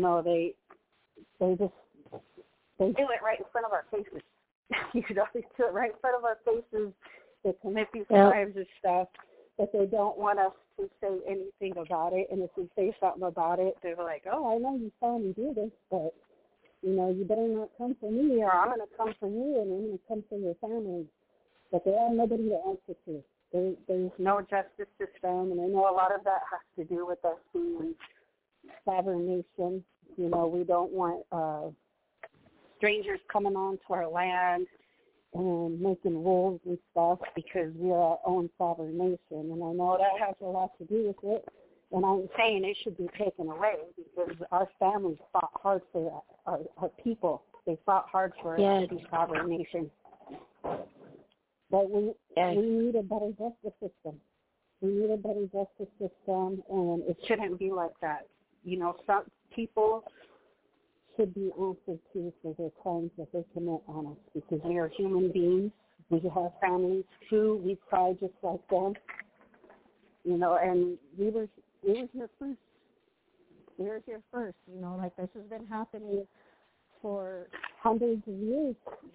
[SPEAKER 5] do it right in front of our faces. They do it right in front of our faces. They commit these crimes and stuff, but they don't want us to say anything about it. And if we say something about it, they're like, oh, I know you saw me do this, but, you better not come for me, or I'm going to come for you, and I'm going to come for your family. But they have nobody to answer to. There's no justice system, and I know a lot of that has to do with us being a sovereign nation. We don't want strangers coming onto our land and making rules and stuff, because we're our own sovereign nation. And I know that has a lot to do with it. And I'm saying it should be taken away, because our families fought hard for that. Our people, they fought hard for us to be sovereign nation. But we need a better justice system. We need a better justice system, and it shouldn't be like that. Some people should be answered to for their crimes that they commit on us, because we are human beings. We have families too. We cry just like them. And we were here first. We were here first. This has been happening for hundreds of years.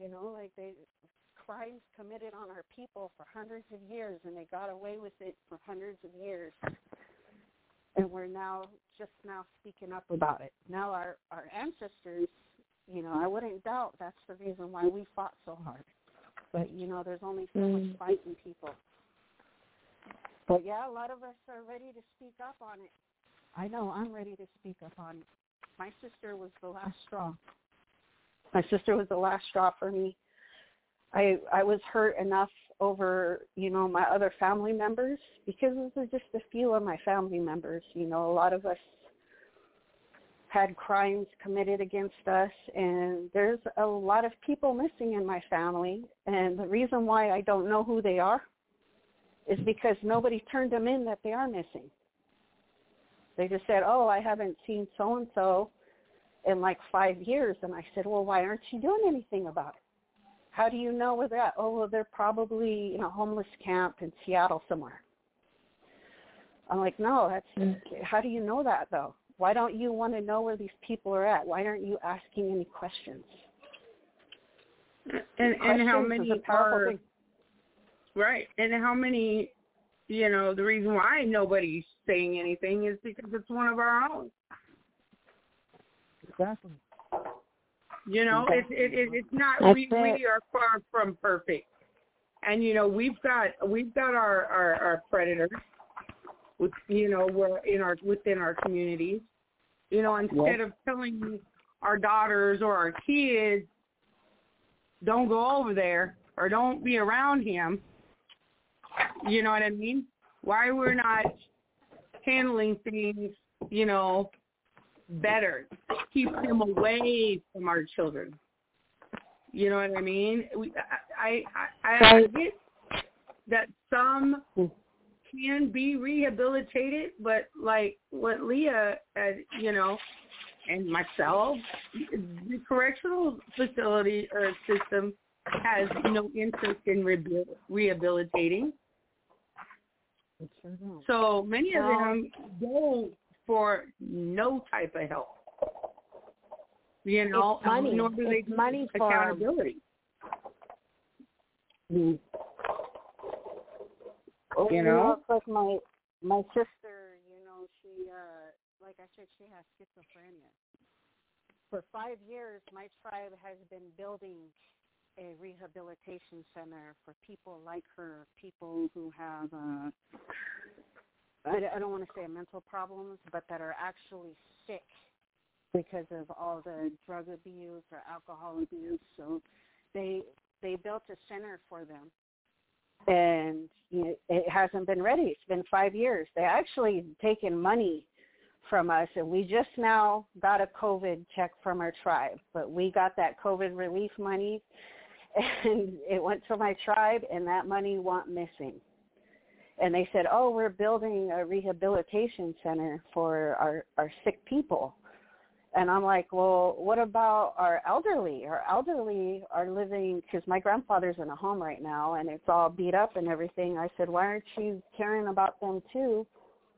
[SPEAKER 5] Crimes committed on our people for hundreds of years, and they got away with it for hundreds of years. And we're just now speaking up about it. Now our ancestors, I wouldn't doubt that's the reason why we fought so hard. But, there's only so much fight in people. But, a lot of us are ready to speak up on it. I know I'm ready to speak up on it. My sister was the last straw. My sister was the last straw for me. I was hurt enough over, my other family members, because this is just a few of my family members. A lot of us had crimes committed against us, and there's a lot of people missing in my family. And the reason why I don't know who they are is because nobody turned them in that they are missing. They just said, oh, I haven't seen so-and-so in like 5 years. And I said, well, why aren't you doing anything about it? How do you know where they're at? Oh, well, they're probably in a homeless camp in Seattle somewhere. I'm like, no, how do you know that, though? Why don't you want to know where these people are at? Why aren't you asking any questions?
[SPEAKER 4] And how many
[SPEAKER 5] is a powerful
[SPEAKER 4] are
[SPEAKER 5] thing.
[SPEAKER 4] right? And how many? You know, the reason why nobody's saying anything is because it's one of our own.
[SPEAKER 5] Exactly.
[SPEAKER 4] You know, it's not. We are far from perfect, and you know we've got our predators, you know, we're within our communities. You know, instead of telling our daughters or our kids, don't go over there or don't be around him. You know what I mean? Why we're not handling things, you know, better. Keep them away from our children. You know what I mean? I get that some can be rehabilitated, but like what Leah, you know, and myself, the correctional facility or system has no interest in rehabilitating. So many of them go for no type of help. You know,
[SPEAKER 6] it's money.
[SPEAKER 4] nor do they
[SPEAKER 6] it's money for
[SPEAKER 4] accountability.
[SPEAKER 5] Mm. Oh,
[SPEAKER 4] You know?
[SPEAKER 5] it's like my sister, you know, she like I said, she has schizophrenia. For 5 years, my tribe has been building a rehabilitation center for people like her, people who have, I don't want to say mental problems, but that are actually sick because of all the drug abuse or alcohol abuse. So they built a center for them. And you know, it hasn't been ready. It's been 5 years. They actually taken money from us, and we just now got a COVID check from our tribe. But we got that COVID relief money, and it went to my tribe, and that money went missing. And they said, oh, we're building a rehabilitation center for our sick people. And I'm like, well, what about our elderly? Our elderly are living, because my grandfather's in a home right now, and it's all beat up and everything. I said, why aren't you caring about them too?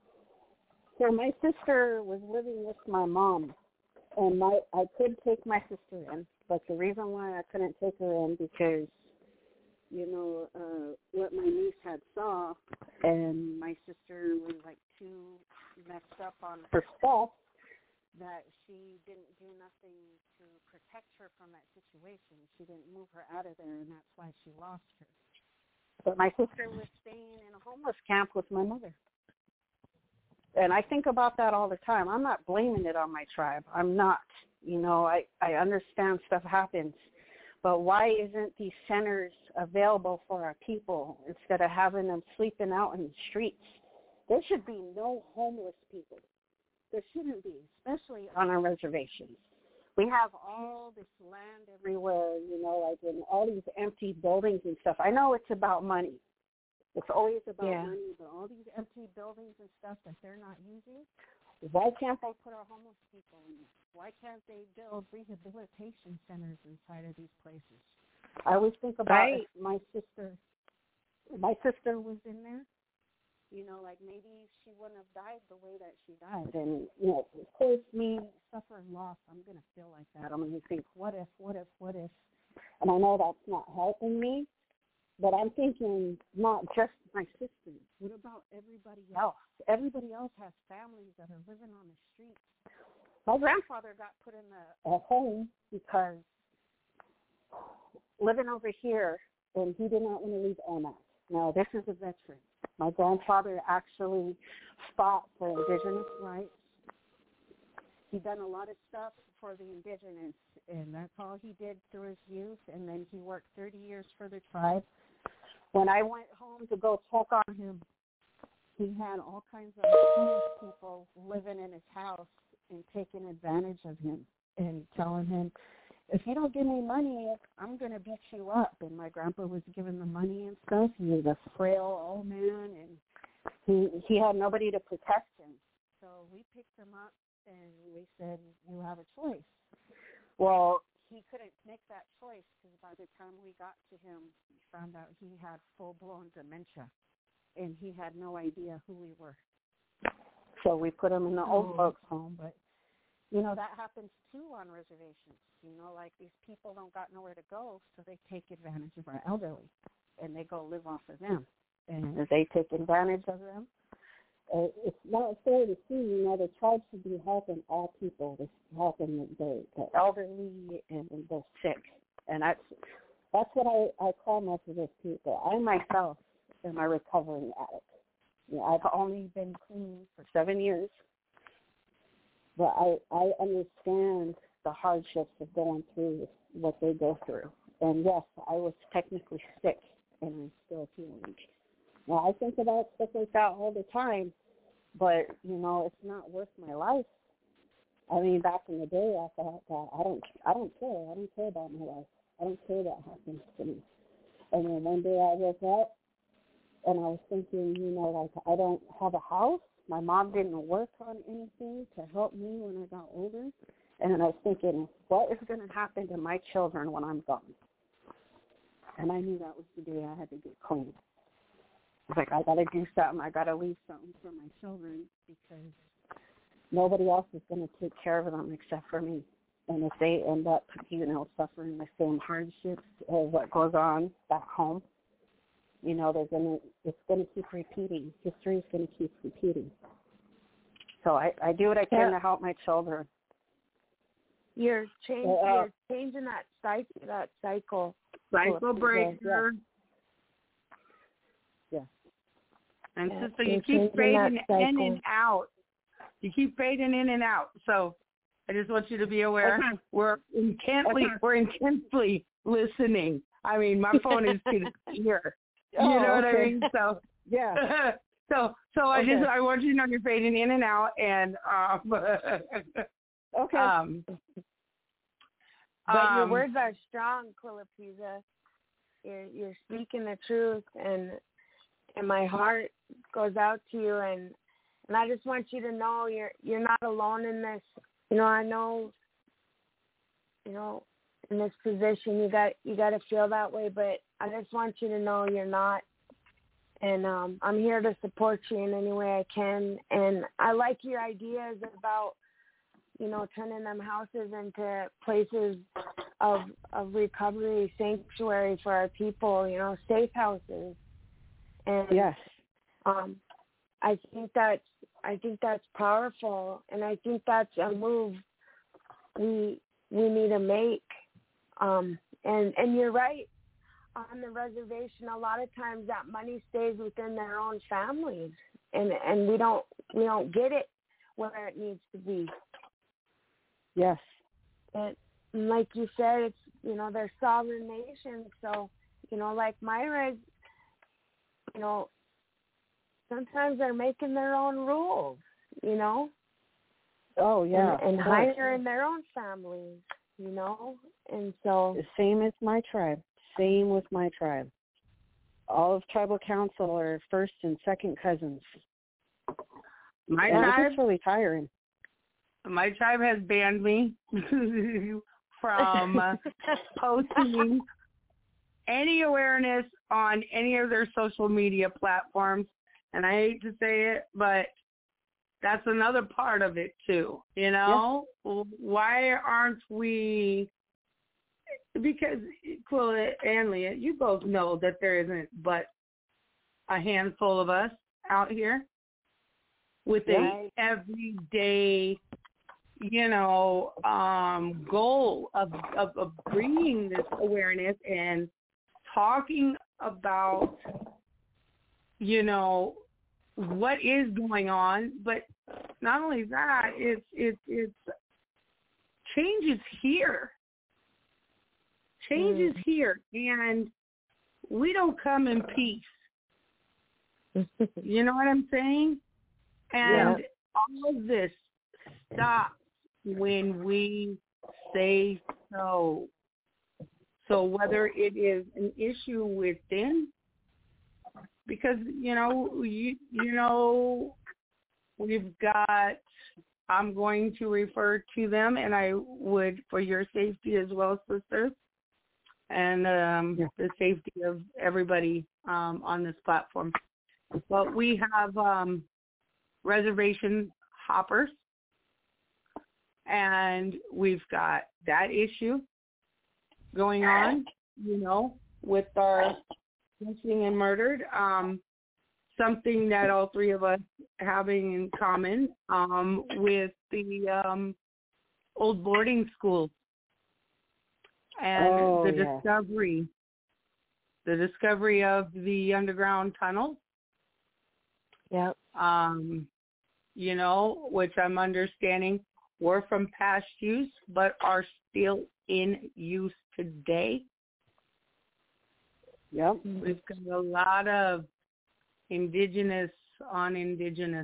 [SPEAKER 5] So my sister was living with my mom, and I could take my sister in, but the reason why I couldn't take her in because, you know, what my niece had saw, and my sister was like too messed up on her stuff, that she didn't do nothing to protect her from that situation. She didn't move her out of there, and that's why she lost her. But my sister was staying in a homeless camp with my mother. And I think about that all the time. I'm not blaming it on my tribe. I'm not. You know, I understand stuff happens. But why isn't these centers available for our people instead of having them sleeping out in the streets? There should be no homeless people. There shouldn't be, especially on our reservations. We have all this land everywhere, you know, like in all these empty buildings and stuff. I know it's about money. It's always about money, but all these empty buildings and stuff that they're not using, why can't they put our homeless people in there? Why can't they build rehabilitation centers inside of these places? I always think about if my sister was in there. You know, like maybe she wouldn't have died the way that she died. And, you know, of course, me suffering loss, I'm going to feel like that. I'm going to think, what if? And I know that's not helping me, but I'm thinking not just my sister. What about everybody else? Everybody else has families that are living on the streets. My grandfather got put in a home because living over here, and he did not want to leave Omak. Now, this is a veteran. My grandfather actually fought for indigenous rights. He done a lot of stuff for the indigenous, and that's all he did through his youth, and then he worked 30 years for the tribe. When I went home to go check on him, he had all kinds of homeless people living in his house and taking advantage of him and telling him, if you don't give me money, I'm going to beat you up. And my grandpa was giving the money and stuff. He was a frail old man, and he had nobody to protect him. So we picked him up, and we said, you have a choice. Well, he couldn't make that choice because by the time we got to him, we found out he had full-blown dementia, and he had no idea who we were. So we put him in the old folks' home, but You know, that happens too on reservations. You know, like these people don't got nowhere to go, so they take advantage of our elderly, and they go live off of them. And they take advantage of them. It's not fair to see, you know, the tribe should be helping all people, helping the elderly and the sick. And that's what I call most of those people. I myself am a recovering addict. You know, I've only been clean for 7 years, but I understand the hardships of going through what they go through. And yes, I was technically sick, and I'm still healing. Now, I think about stuff like that all the time, but, you know, it's not worth my life. I mean, back in the day, I thought that I don't care. I don't care about my life. I don't care what happens to me. And then one day I woke up, and I was thinking, you know, like, I don't have a house. My mom didn't work on anything to help me when I got older. And then I was thinking, what is going to happen to my children when I'm gone? And I knew that was the day I had to get clean. I was like, I got to do something. I got to leave something for my children because nobody else is going to take care of them except for me. And if they end up, you know, suffering the same hardships of what goes on back home, you know, it's going to keep repeating. History is going to keep repeating. So I do what I can to help my children.
[SPEAKER 6] You're changing that cycle.
[SPEAKER 4] Cycle breaker.
[SPEAKER 5] Yeah.
[SPEAKER 4] And sister, you keep fading in and out. You keep fading in and out. So I just want you to be aware.
[SPEAKER 5] Okay.
[SPEAKER 4] We're intensely listening. I mean, my phone is to here. You know what I mean? So
[SPEAKER 5] yeah.
[SPEAKER 4] So I want you to know you're fading in and out, and
[SPEAKER 5] okay.
[SPEAKER 6] But your words are strong, Quilapisa. You're speaking the truth, and my heart goes out to you, and I just want you to know you're not alone in this. You know, I know, you know, in this position you got to feel that way, but I just want you to know you're not. And I'm here to support you in any way I can. And I like your ideas about, you know, turning them houses into places of recovery, sanctuary for our people, you know, safe houses. And
[SPEAKER 5] yes.
[SPEAKER 6] I think that's powerful, and I think that's a move we need to make. And you're right. On the reservation, a lot of times that money stays within their own families, and we don't get it where it needs to be.
[SPEAKER 5] Yes.
[SPEAKER 6] And like you said, it's, you know, they're sovereign nations, so, you know, like Myra, you know, sometimes they're making their own rules, you know.
[SPEAKER 5] Oh yeah.
[SPEAKER 6] And hiring their own families, you know, and so
[SPEAKER 5] the same as my tribe. Same with my tribe. All of tribal council are first and second cousins.
[SPEAKER 4] My tribe,
[SPEAKER 5] it's really tiring.
[SPEAKER 4] My tribe has banned me from posting any awareness on any of their social media platforms. And I hate to say it, but that's another part of it too. You know, Why aren't we? Because, Quilla and Leah, you both know that there isn't but a handful of us out here with a everyday, you know, goal of bringing this awareness and talking about, you know, what is going on. But not only that, it's change is here. Change is here, and we don't come in peace. You know what I'm saying? And all of this stops when we say so. So whether it is an issue within, because, you know, we've got, I'm going to refer to them, and I would, for your safety as well, sisters, and the safety of everybody on this platform. But we have reservation hoppers, And we've got that issue going on, with our missing and murdered. Something that all three of us having in common with the old boarding schools and the discovery of the underground tunnels.
[SPEAKER 5] Yep.
[SPEAKER 4] Which I'm understanding were from past use, but are still in use today.
[SPEAKER 5] Yep.
[SPEAKER 4] We've got a lot of indigenous on indigenous.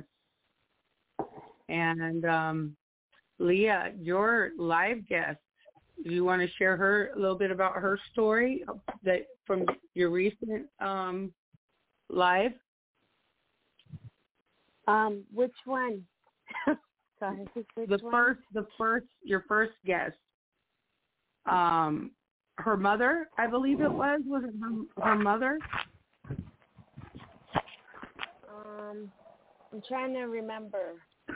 [SPEAKER 4] And Leah, your live guest, do you want to share a little bit about her story that from your recent live?
[SPEAKER 6] Which one? Sorry,
[SPEAKER 4] your first guest. Her mother, I believe it was it her mother?
[SPEAKER 6] I'm trying to remember.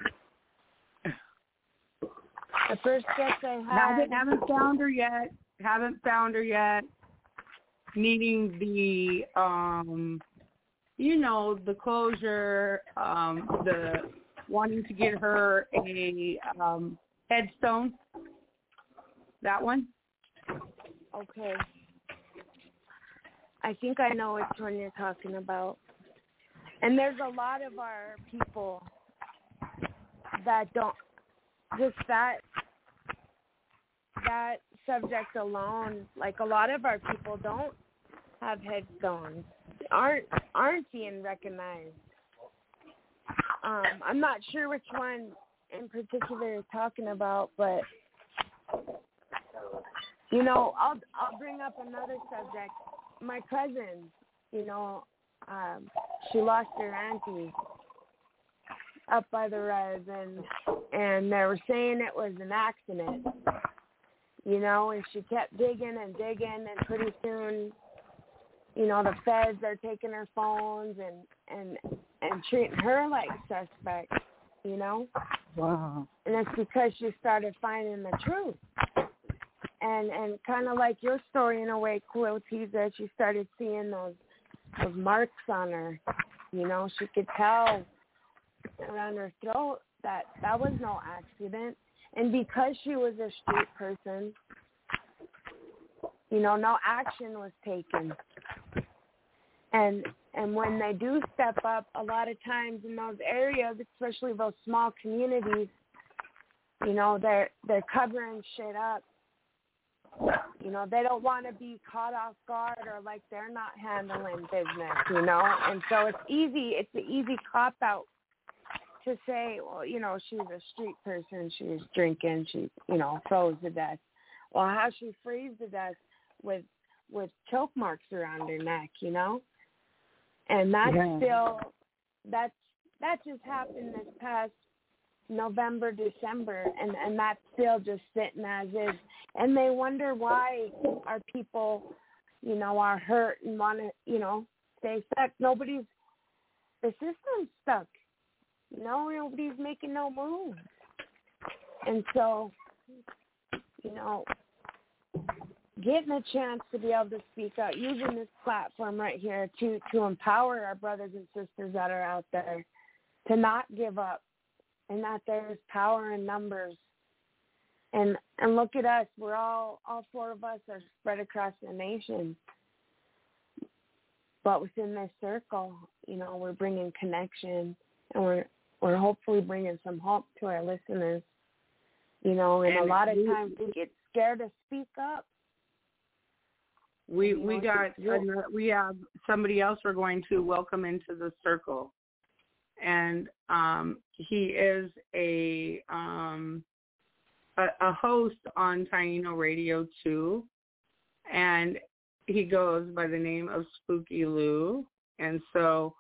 [SPEAKER 6] The first guest I had.
[SPEAKER 4] Haven't found her yet. Needing the the closure, the wanting to get her a headstone. That one?
[SPEAKER 6] Okay. I think I know which one you're talking about. And there's a lot of our people that don't, just that subject alone, like a lot of our people don't have headstones, aren't being recognized. I'm not sure which one in particular you're talking about, but I'll bring up another subject. My cousin, she lost her auntie up by the res, and they were saying it was an accident, and she kept digging, and pretty soon, the feds are taking her phones and treating her like suspect,
[SPEAKER 4] Wow.
[SPEAKER 6] And it's because she started finding the truth. And kind of like your story in a way, Quilty, that she started seeing those marks on her. She could tell around her throat that was no accident. And because she was a street person, no action was taken. And when they do step up, a lot of times in those areas, especially those small communities, they're covering shit up. They don't want to be caught off guard or like they're not handling business, And so it's an easy cop out to say, well, she's a street person, she was drinking, she, froze to death. Well, how she freeze to death with choke marks around her neck, And that's still, that just happened this past November, December, and that's still just sitting as is. And they wonder why our people, are hurt and want to, stay stuck. The system's stuck. Nobody's making no moves. And so, getting a chance to be able to speak out, using this platform right here to empower our brothers and sisters that are out there to not give up, and that there's power in numbers. And look at us. We're all four of us are spread across the nation. But within this circle, we're bringing connection, and we're hopefully bringing some hope to our listeners. And a lot of times we get scared to speak up.
[SPEAKER 4] We have somebody else we're going to welcome into the circle. And he is a host on Taino Radio too, and he goes by the name of Spooky Lou. And so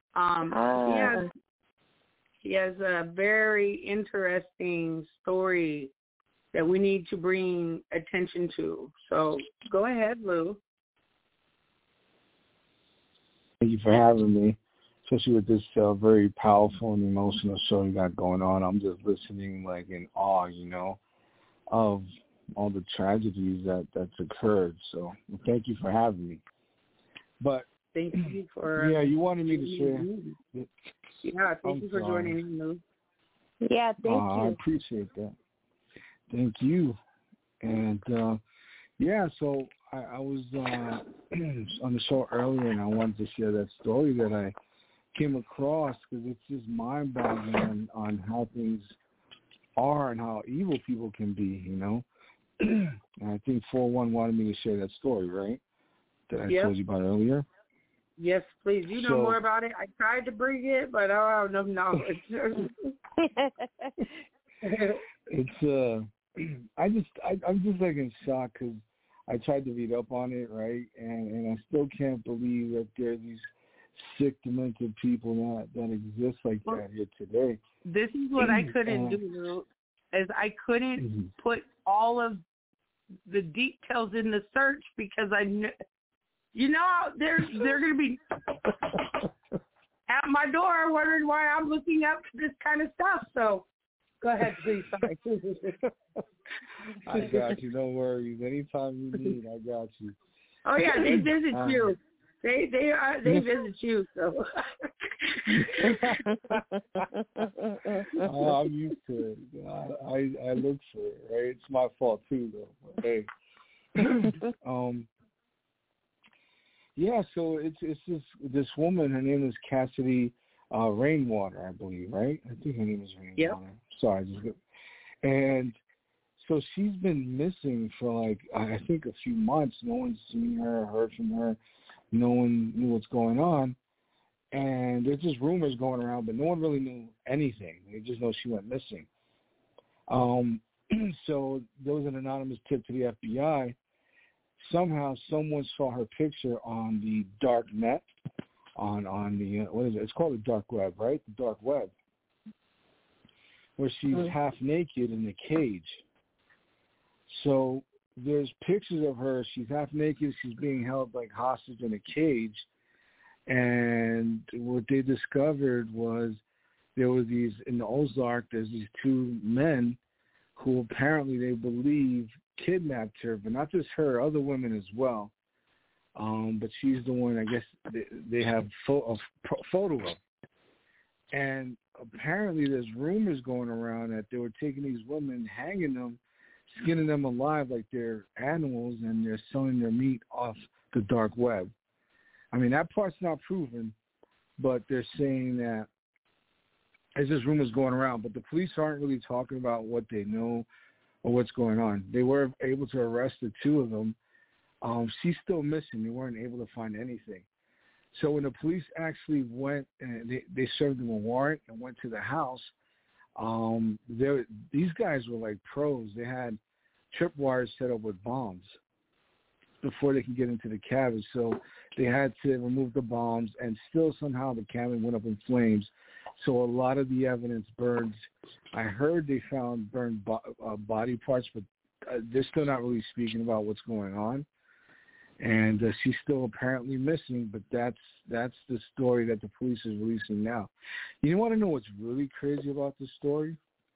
[SPEAKER 4] he has a very interesting story that we need to bring attention to. So go ahead, Lou.
[SPEAKER 7] Thank you for having me. especially with this very powerful and emotional show you got going on. I'm just listening like in awe, of all the tragedies that's occurred. So thank you for having me. But
[SPEAKER 4] thank you for
[SPEAKER 7] you wanted me to share.
[SPEAKER 4] Yeah, thank you for joining me, Lou.
[SPEAKER 6] Yeah, thank you.
[SPEAKER 7] I appreciate that. Thank you. And so I was on the show earlier, and I wanted to share that story that I came across because it's just mind-boggling on how things are and how evil people can be, And I think 4-1 wanted me to share that story, right? That I told you about earlier.
[SPEAKER 4] Yes, please. You know more about it. I tried to bring it, but I don't have enough knowledge.
[SPEAKER 7] It's I'm just like in shock because I tried to read up on it, right? And I still can't believe that there are these sick, demented people that exist like that here today.
[SPEAKER 4] This is what I couldn't do, Lou, is I couldn't put all of the details in the search because I knew, they're going to be at my door wondering why I'm looking up this kind of stuff. So go ahead, please. Sorry.
[SPEAKER 7] I got you. No worries. Anytime you need, I got you.
[SPEAKER 4] Oh yeah, they visit you. They visit you. So.
[SPEAKER 7] I'm used to it. I look for it. Right? It's my fault too, though. But hey. So it's this woman. Her name is Cassidy Rainwater, I believe. Right? I think her name is Rainwater.
[SPEAKER 4] Yep.
[SPEAKER 7] Sorry, and. So she's been missing for I think a few months. No one's seen her, heard from her. No one knew what's going on. And there's just rumors going around, but no one really knew anything. They just know she went missing. So there was an anonymous tip to the FBI. Somehow someone saw her picture on the dark net, on the, what is it? It's called the dark web, right? The dark web. Where she's half naked in a cage. So there's pictures of her. She's half naked. She's being held like hostage in a cage. And what they discovered was there were these, in the Ozark, there's these two men who apparently they believe kidnapped her, but not just her, other women as well. But she's the one, I guess, they have a photo of. And apparently there's rumors going around that they were taking these women, hanging them, skinning them alive like they're animals, and they're selling their meat off the dark web. I mean, that part's not proven, but they're saying that there's just rumors going around. But the police aren't really talking about what they know or what's going on. They were able to arrest the two of them. She's still missing. They weren't able to find anything. So when the police actually went and they served them a warrant and went to the house, these guys were like pros. They had tripwires set up with bombs before they could get into the cabin. So they had to remove the bombs, and still somehow the cabin went up in flames. So a lot of the evidence burned. I heard they found burned body parts, but they're still not really speaking about what's going on. And she's still apparently missing, but that's the story that the police is releasing now. You want to know what's really crazy about this story?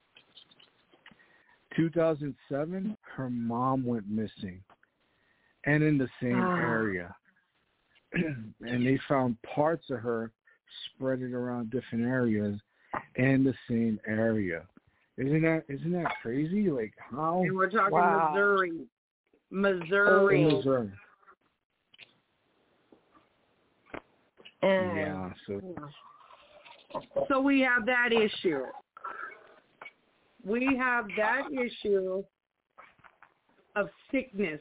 [SPEAKER 7] 2007, her mom went missing, and in the same area. And they found parts of her spread around different areas in the same area. Isn't that crazy? Like how?
[SPEAKER 4] And we're talking Missouri.
[SPEAKER 7] Yeah.
[SPEAKER 4] So we have that issue. We have that issue of sickness.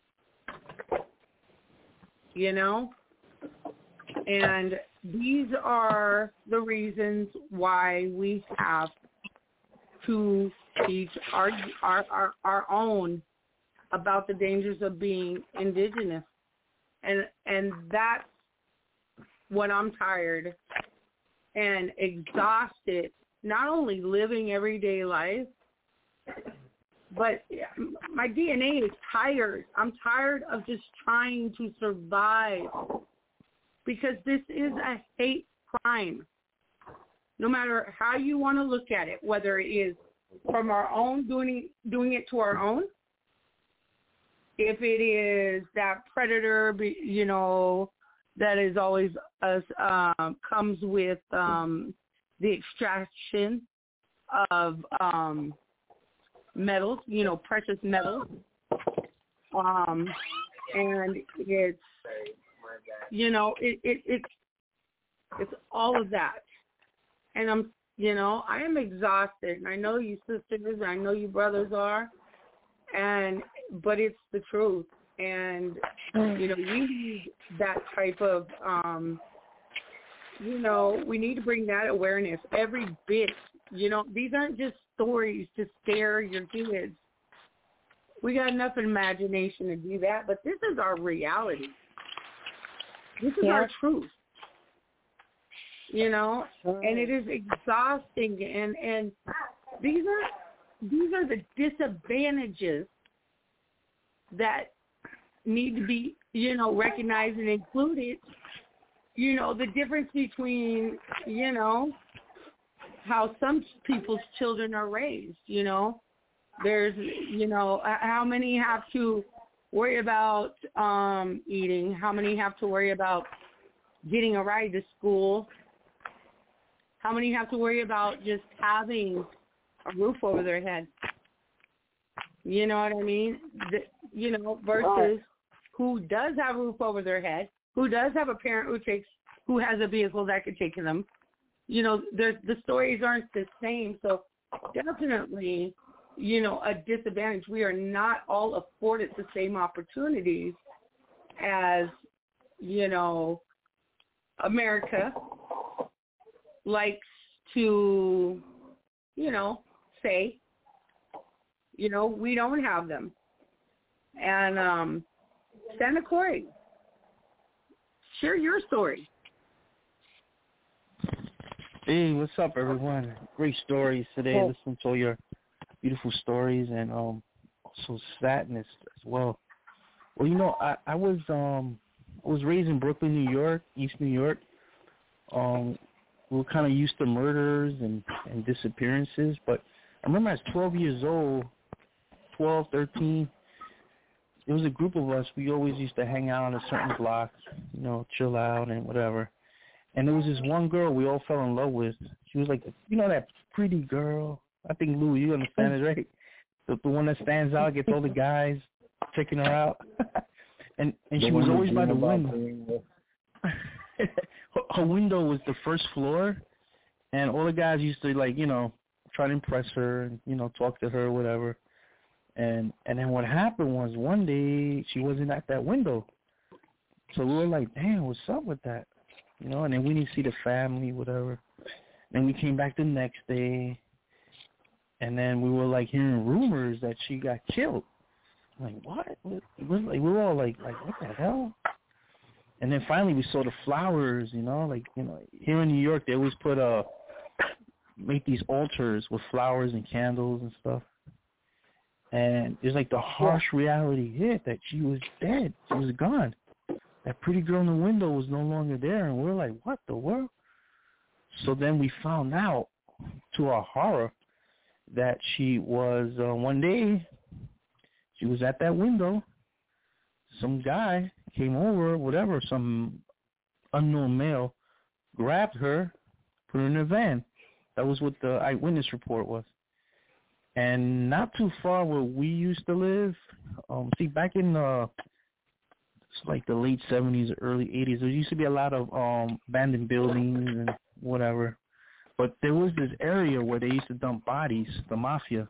[SPEAKER 4] And these are the reasons why we have to teach our own about the dangers of being indigenous. And that's what I'm tired and exhausted, not only living everyday life, but my DNA is tired. I'm tired of just trying to survive, because this is a hate crime. No matter how you want to look at it, whether it is from our own doing it to our own, if it is that predator, you know, that is always comes with the extraction of metals, you know, precious metals, and it's, you know, it's all of that. And I am exhausted, and I know you sisters, and I know you brothers are, but it's the truth. And, you know, we need that type of, you know, we need to bring that awareness every bit. You know, these aren't just stories to scare your kids. We got enough imagination to do that, but this is our reality. This is our truth. You know, and it is exhausting, and these are the disadvantages that need to be, you know, recognized and included. You know, the difference between, you know, how some people's children are raised. You know, there's, you know, how many have to worry about eating, how many have to worry about getting a ride to school, how many have to worry about just having a roof over their head? You know what I mean? You know, versus who does have a roof over their head, who does have a parent who has a vehicle that could take them. You know, the stories aren't the same. So definitely, you know, a disadvantage. We are not all afforded the same opportunities as, you know, America likes to, you know, say, you know, we don't have them. And Santa Corey, share your story.
[SPEAKER 3] Hey, what's up, everyone? Great stories today. Listen to all your beautiful stories, and also sadness as well. Well, you know, I was raised in Brooklyn, New York, East New York. We were kind of used to murders and disappearances, but I remember I was 12 years old, 12, 13. There was a group of us. We always used to hang out on a certain block, you know, chill out and whatever. And there was this one girl we all fell in love with. She was like, you know, that pretty girl. I think, Lou, you understand it, right? The one that stands out, gets all the guys checking her out. and she was always by the window. Her window was the first floor, and all the guys used to, like, you know, try to impress her and, you know, talk to her or whatever. And then what happened was one day she wasn't at that window. So we were like, damn, what's up with that? You know, and then we didn't see the family, whatever. Then we came back the next day, and then we were, like, hearing rumors that she got killed. Like, what? We were all like, what the hell? And then finally we saw the flowers, you know, like, you know, here in New York they always make these altars with flowers and candles and stuff. And there's like the harsh reality hit that she was dead. She was gone. That pretty girl in the window was no longer there, and we're like, what the world? So then we found out, to our horror, that she was, one day, she was at that window. Some guy came over, whatever, some unknown male, grabbed her, put her in a van. That was what the eyewitness report was. And not too far where we used to live, see, back in it's like the late 70s, early 80s, there used to be a lot of abandoned buildings and whatever. But there was this area where they used to dump bodies, the mafia.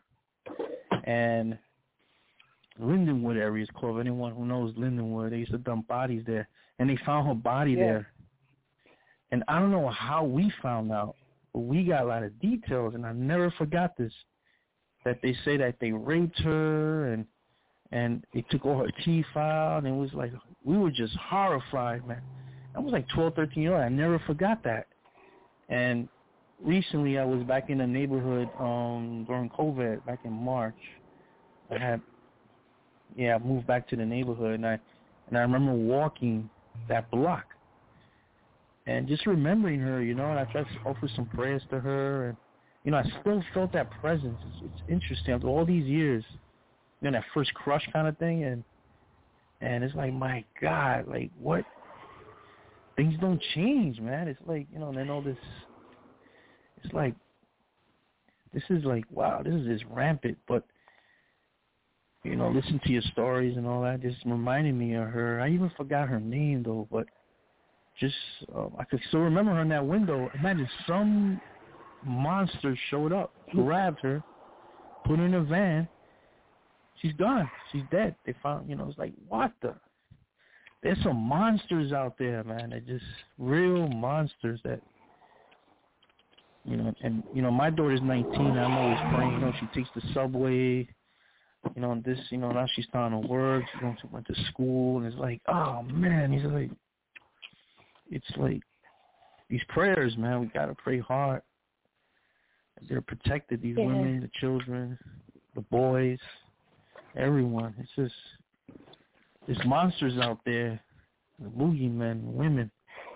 [SPEAKER 3] And Lindenwood area is called. Anyone who knows Lindenwood, they used to dump bodies there. And they found her body there. And I don't know how we found out, but we got a lot of details, and I never forgot this, that they say that they raped her and they took all her teeth out, and it was like, we were just horrified, man. I was like 12, 13 years old. I never forgot that. And recently I was back in the neighborhood during COVID, back in March. I moved back to the neighborhood, and I remember walking that block. And just remembering her, and I tried to offer some prayers to her, and I still felt that presence. It's interesting after all these years, that first crush kind of thing, and it's like, my God, like what? Things don't change, man. It's like, and then all this. It's like, this is like, wow, this is just rampant. But listen to your stories and all that just reminded me of her. I even forgot her name though, but. Just, I could still remember her in that window. Imagine some monster showed up, grabbed her, put her in a van. She's gone. She's dead. They found, it's like, what the? There's some monsters out there, man. They're just real monsters that, and, my daughter's 19. I'm always praying, she takes the subway, now she's starting to work. She went to school, and it's like, oh, man, it's like these prayers, man. We got to pray hard. They're protected, these women, the children, the boys, everyone. It's just, there's monsters out there, the boogeymen, women.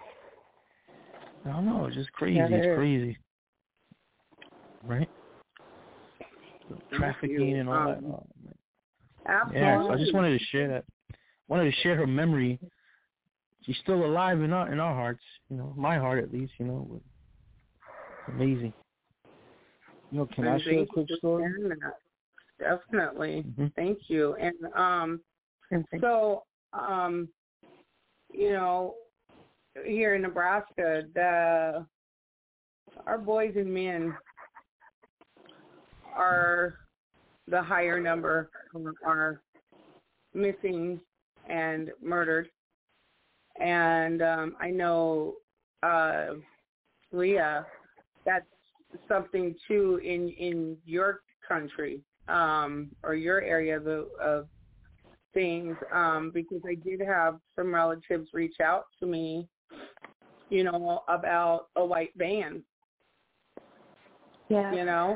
[SPEAKER 3] I don't know. It's just crazy. It's crazy. Right? Trafficking and all that. Oh,
[SPEAKER 4] absolutely.
[SPEAKER 3] Yeah, so I just wanted to share that. Wanted to share her memory. She's still alive in our hearts, my heart at least, amazing.
[SPEAKER 7] Can I share a quick story?
[SPEAKER 4] Definitely. Mm-hmm. Thank you. And so, here in Nebraska, our boys and men are the higher number are missing and murdered. And I know, Leah, that's something too in your country or your area of things, because I did have some relatives reach out to me, about a white van.
[SPEAKER 5] Yeah.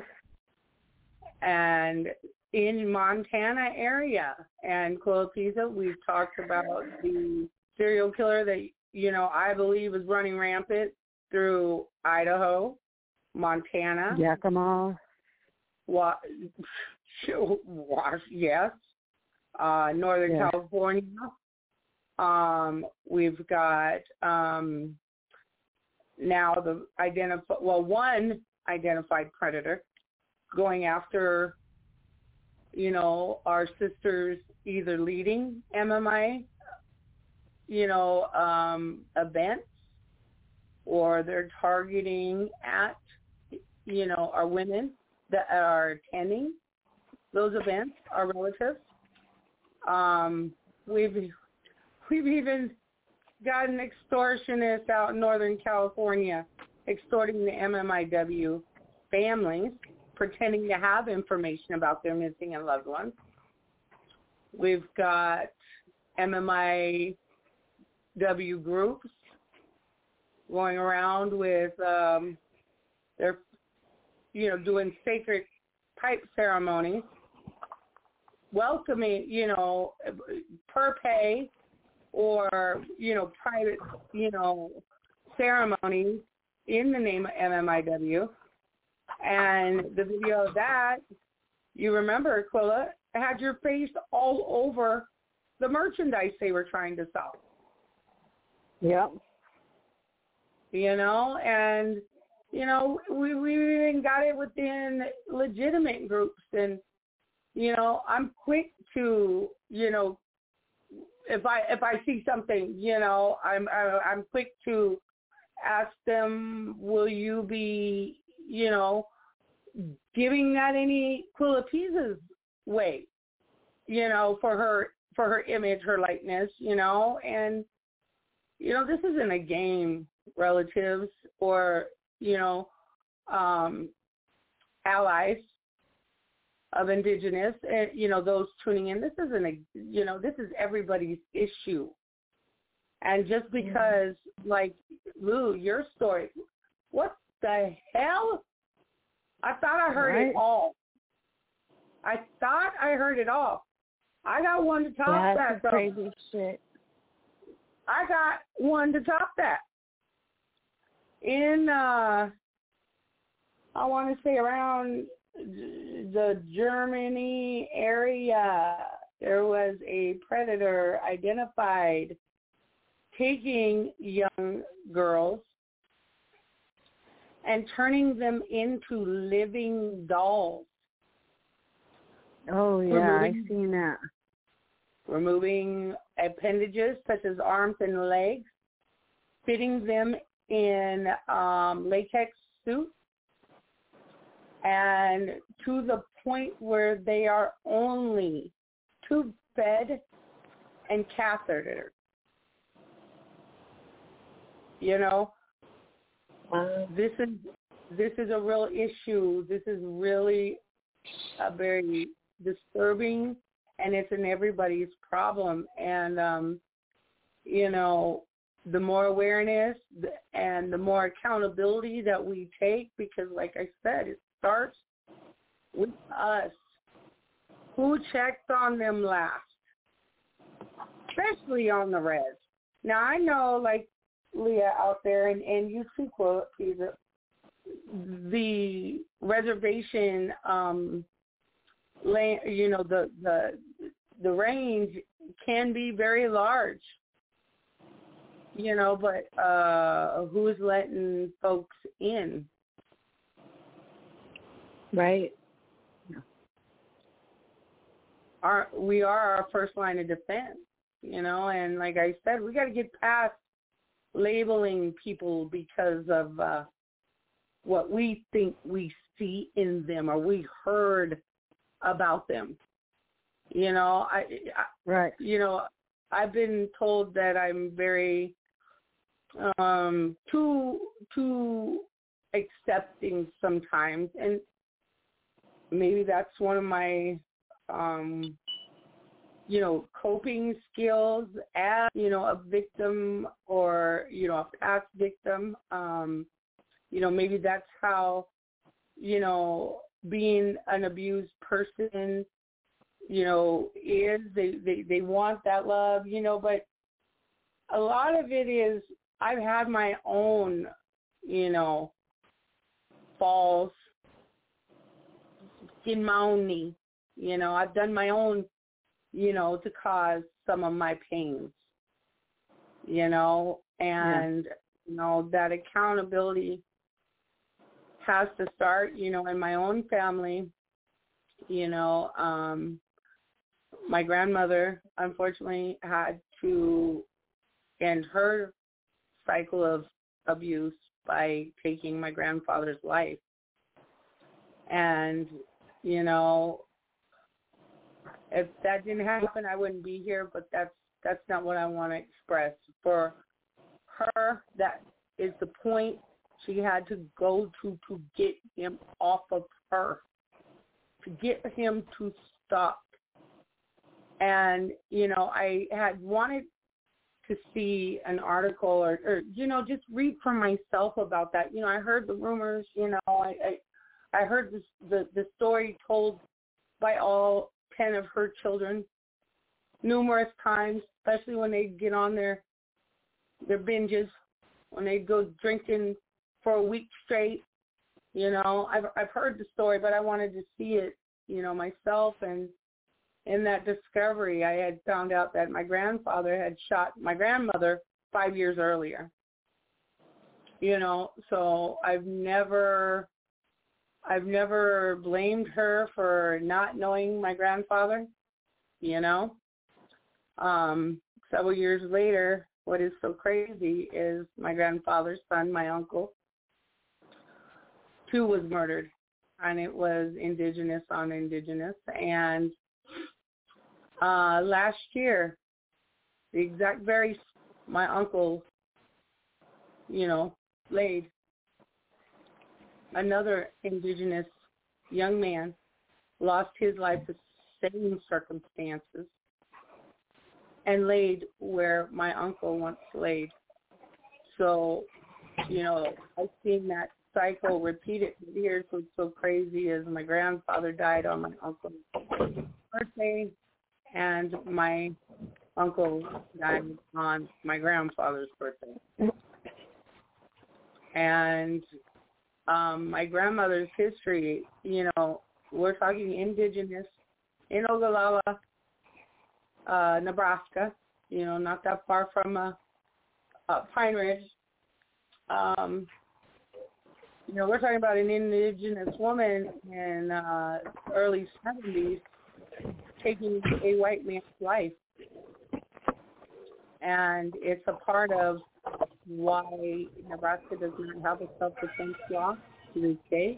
[SPEAKER 4] And in Montana area and Quilapisa, we've talked about the serial killer that, I believe is running rampant through Idaho, Montana.
[SPEAKER 5] Yakima.
[SPEAKER 4] Yes. Northern California. We've got now one identified predator going after, our sisters either leading MMA, events, or they're targeting at, our women that are attending those events, our relatives. We've even gotten extortionists out in Northern California extorting the MMIW families, pretending to have information about their missing and loved ones. We've got MMIW groups going around with they're doing sacred pipe ceremonies, welcoming per pay or private ceremonies in the name of MMIW. And the video of that, you remember, Aquila, had your face all over the merchandise they were trying to sell.
[SPEAKER 5] Yep.
[SPEAKER 4] And, we even got it within legitimate groups. And, I'm quick to, if I see something, I'm quick to ask them, will you be, giving that any Quilapizza's way, for her image, her likeness, and, this isn't a game, relatives or, allies of Indigenous, and, those tuning in. This isn't this is everybody's issue. And just because, like, Lou, your story, what the hell? I thought I heard it all. I got one to top that.
[SPEAKER 6] That's crazy shit.
[SPEAKER 4] I got one to top that. in I want to say around the Germany area, there was a predator identified taking young girls and turning them into living dolls.
[SPEAKER 5] Oh, yeah, I've seen that.
[SPEAKER 4] Removing appendages such as arms and legs, fitting them in latex suits, and to the point where they are only tube-fed and cathetered. You know, this is a real issue. This is really a very disturbing, and it's in everybody's problem. And you know, the more awareness and the more accountability that we take, because like I said, it starts with us. Who checked on them last? Especially on the res. Now I know, like Leah out there, and you too, quote, the reservation, you know, the range can be very large. You know, but who's letting folks in?
[SPEAKER 6] Right.
[SPEAKER 4] We are our first line of defense, you know, and like I said, we got to get past labeling people because of what we think we see in them or we heard about them. You know,
[SPEAKER 5] right.
[SPEAKER 4] You know, I've been told that I'm very too accepting sometimes, and maybe that's one of my you know, coping skills as, you know, a victim or, you know, a past victim. You know, maybe that's how, you know, being an abused person, you know, is. They want that love, you know, but a lot of it is I've had my own, you know, falls in my own knee. You know, I've done my own, you know, to cause some of my pains, you know, and, you know, that accountability has to start, you know, in my own family. You know, my grandmother, unfortunately, had to end her cycle of abuse by taking my grandfather's life. And, you know, if that didn't happen, I wouldn't be here, but that's not what I want to express. For her, that is the point she had to go to get him off of her, to get him to stop. And, you know, I had wanted to see an article or you know, just read for myself about that. You know, I heard the rumors, you know, I heard the story told by all 10 of her children numerous times, especially when they get on their binges, when they go drinking for a week straight. You know, I've heard the story, but I wanted to see it, you know, myself. And in that discovery, I had found out that my grandfather had shot my grandmother 5 years earlier. You know, so I've never blamed her for not knowing my grandfather, you know. Several years later, what is so crazy is my grandfather's son, my uncle, too, was murdered. And it was indigenous on indigenous. And last year, the exact my uncle, you know, laid another indigenous young man, lost his life the same circumstances, and laid where my uncle once laid. So, you know, I've seen that cycle repeated. Here's what's so crazy is my grandfather died on my uncle's birthday, and my uncle died on my grandfather's birthday. And my grandmother's history, we're talking indigenous in Ogallala, Nebraska, not that far from Pine Ridge. We're talking about an indigenous woman in early 70s taking a white man's life. And it's a part of why Nebraska does not have a self-defense law to this day.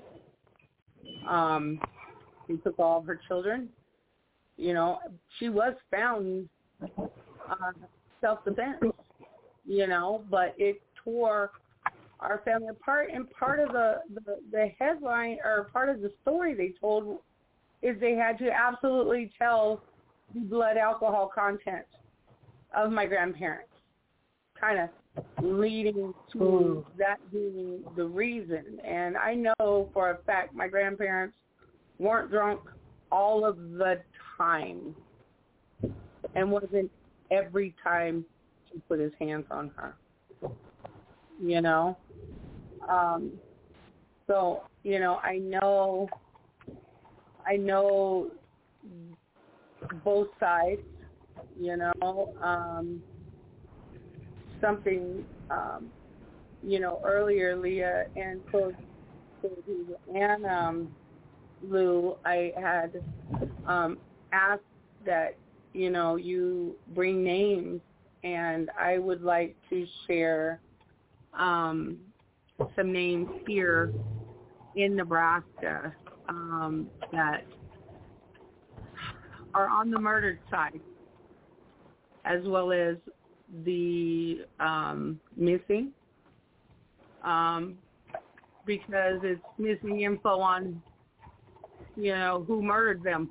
[SPEAKER 4] They took all of her children. She was found self-defense, but it tore our family apart. And part of the headline, or part of the story they told, is they had to absolutely tell the blood alcohol content of my grandparents, kind of leading to that being the reason. And I know for a fact my grandparents weren't drunk all of the time, and wasn't every time he put his hands on her, So, I know both sides, something, earlier, Leah and Lou, I had asked that, you bring names, and I would like to share some names here in Nebraska that are on the murdered side, as well as the missing, because it's missing info on, who murdered them,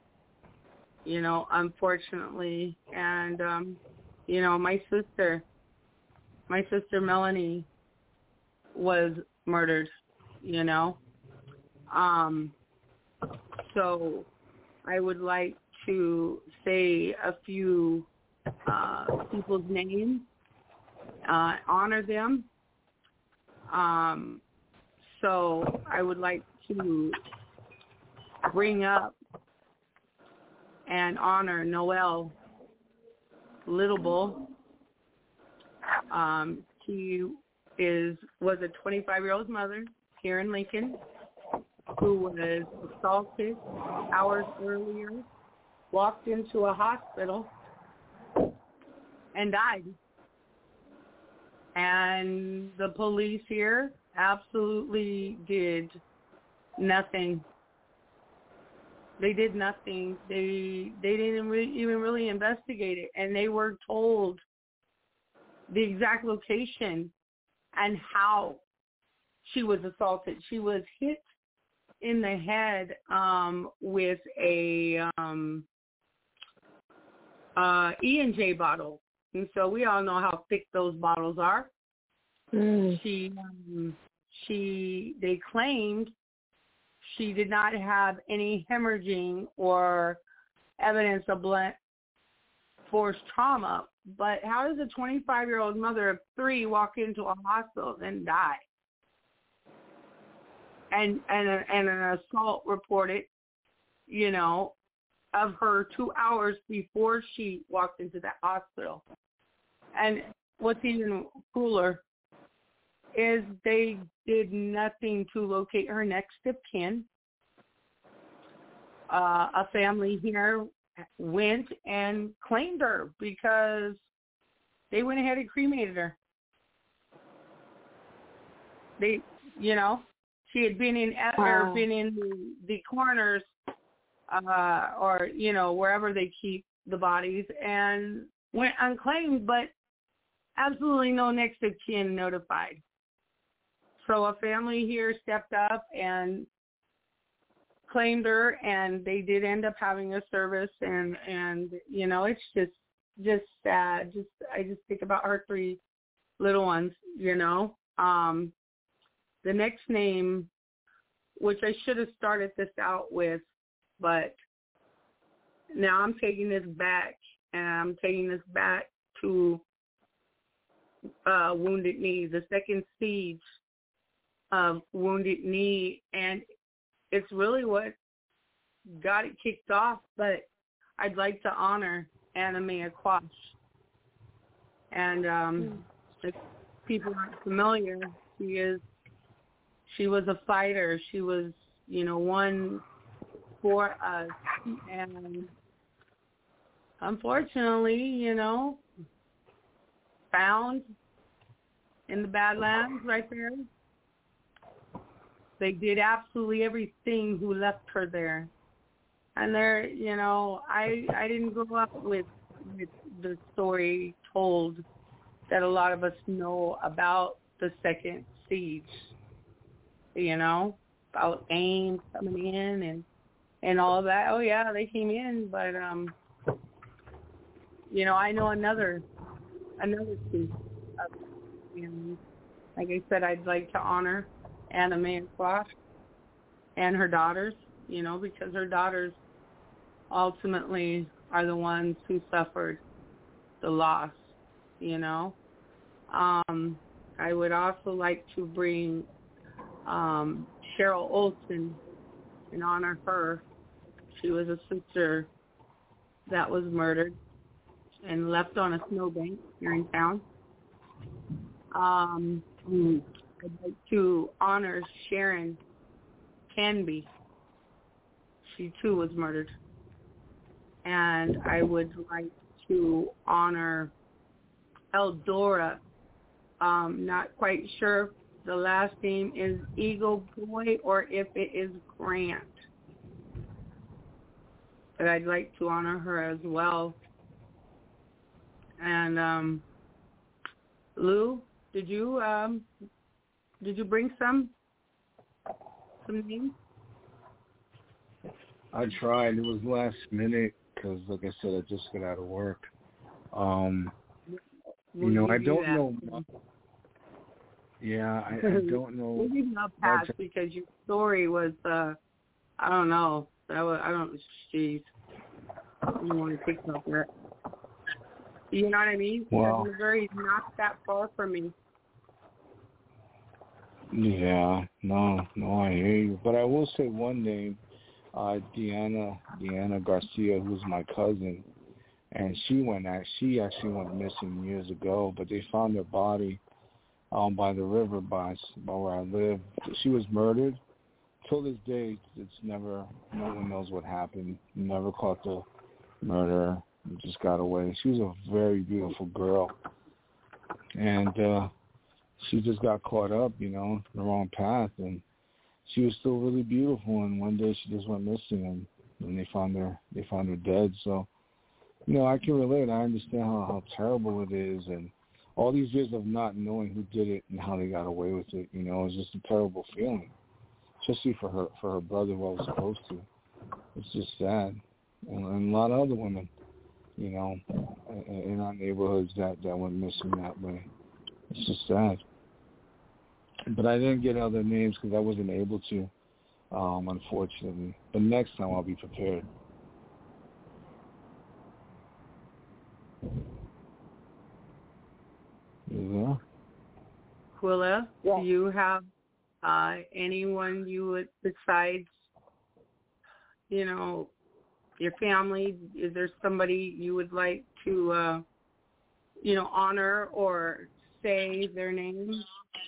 [SPEAKER 4] unfortunately. And, my sister Melanie was murdered, So I would like to say a few people's names, honor them. So I would like to bring up and honor Noelle Littlebull. She was a 25-year-old mother here in Lincoln who was assaulted hours earlier, walked into a hospital, and died. And the police here absolutely did nothing. They did nothing. They didn't even really investigate it, and they were told the exact location and how she was assaulted. She was hit in the head with a E&J bottle, and so we all know how thick those bottles are. They claimed she did not have any hemorrhaging or evidence of blunt force trauma. But how does a 25-year-old mother of 3 walk into a hospital and die? And an assault reported, of her 2 hours before she walked into that hospital. And what's even cooler is they did nothing to locate her next of kin. A family here went and claimed her because they went ahead and cremated her. They, she had been in or been in the coroners or, wherever they keep the bodies, and went unclaimed, but absolutely no next of kin notified. So a family here stepped up and claimed her, and they did end up having a service, and it's just sad. I just think about her 3 little ones, The next name, which I should have started this out with, but now I'm taking this back, and I'm taking this back to Wounded Knee, the second siege wounded knee, and it's really what got it kicked off. But I'd like to honor Anna Mae Aquash. And if people aren't familiar, she was a fighter. She was, one for us. And unfortunately, found in the Badlands right there. They did absolutely everything who left her there. And there, I didn't grow up with the story told that a lot of us know about the second siege, about AIM coming in and all of that. Oh yeah, they came in, but I know another piece of, like I said, I'd like to honor Anna Mae Aquash and her daughters, because her daughters ultimately are the ones who suffered the loss, I would also like to bring Cheryl Olsen and honor her. She was a sister that was murdered and left on a snowbank here in town. I'd like to honor Sharon Canby. She too was murdered. And I would like to honor Eldora. Not quite sure if the last name is Eagle Boy or if it is Grant. But I'd like to honor her as well. And Lou, did you bring some names?
[SPEAKER 7] I tried. It was last minute because, like I said, I just got out of work. I don't know. Yeah, I don't know.
[SPEAKER 4] We did not pass because your story was, I don't know. Jeez. I don't want to think about that. You know what I mean?
[SPEAKER 7] Well,
[SPEAKER 4] Missouri's not that far from me.
[SPEAKER 7] Yeah, no, I hear you. But I will say one name, Deanna Garcia, who's my cousin, and she actually went missing years ago. But they found her body by the river by where I live. She was murdered. Till this day, no one knows what happened. Never caught the murderer. Just got away. She was a very beautiful girl, and she just got caught up, in the wrong path, and she was still really beautiful. And one day she just went missing, and they found her dead. So, I can relate. I understand how terrible it is, and all these years of not knowing who did it and how they got away with it. It's just a terrible feeling, especially for her brother who I was supposed to. It's just sad, and a lot of other women, in our neighborhoods that went missing that way. It's just sad. But I didn't get other names because I wasn't able to, unfortunately. But next time I'll be prepared. Yeah.
[SPEAKER 4] Quilla,
[SPEAKER 5] yeah.
[SPEAKER 4] Do you have anyone you would, besides, your family, is there somebody you would like to, honor or say their name?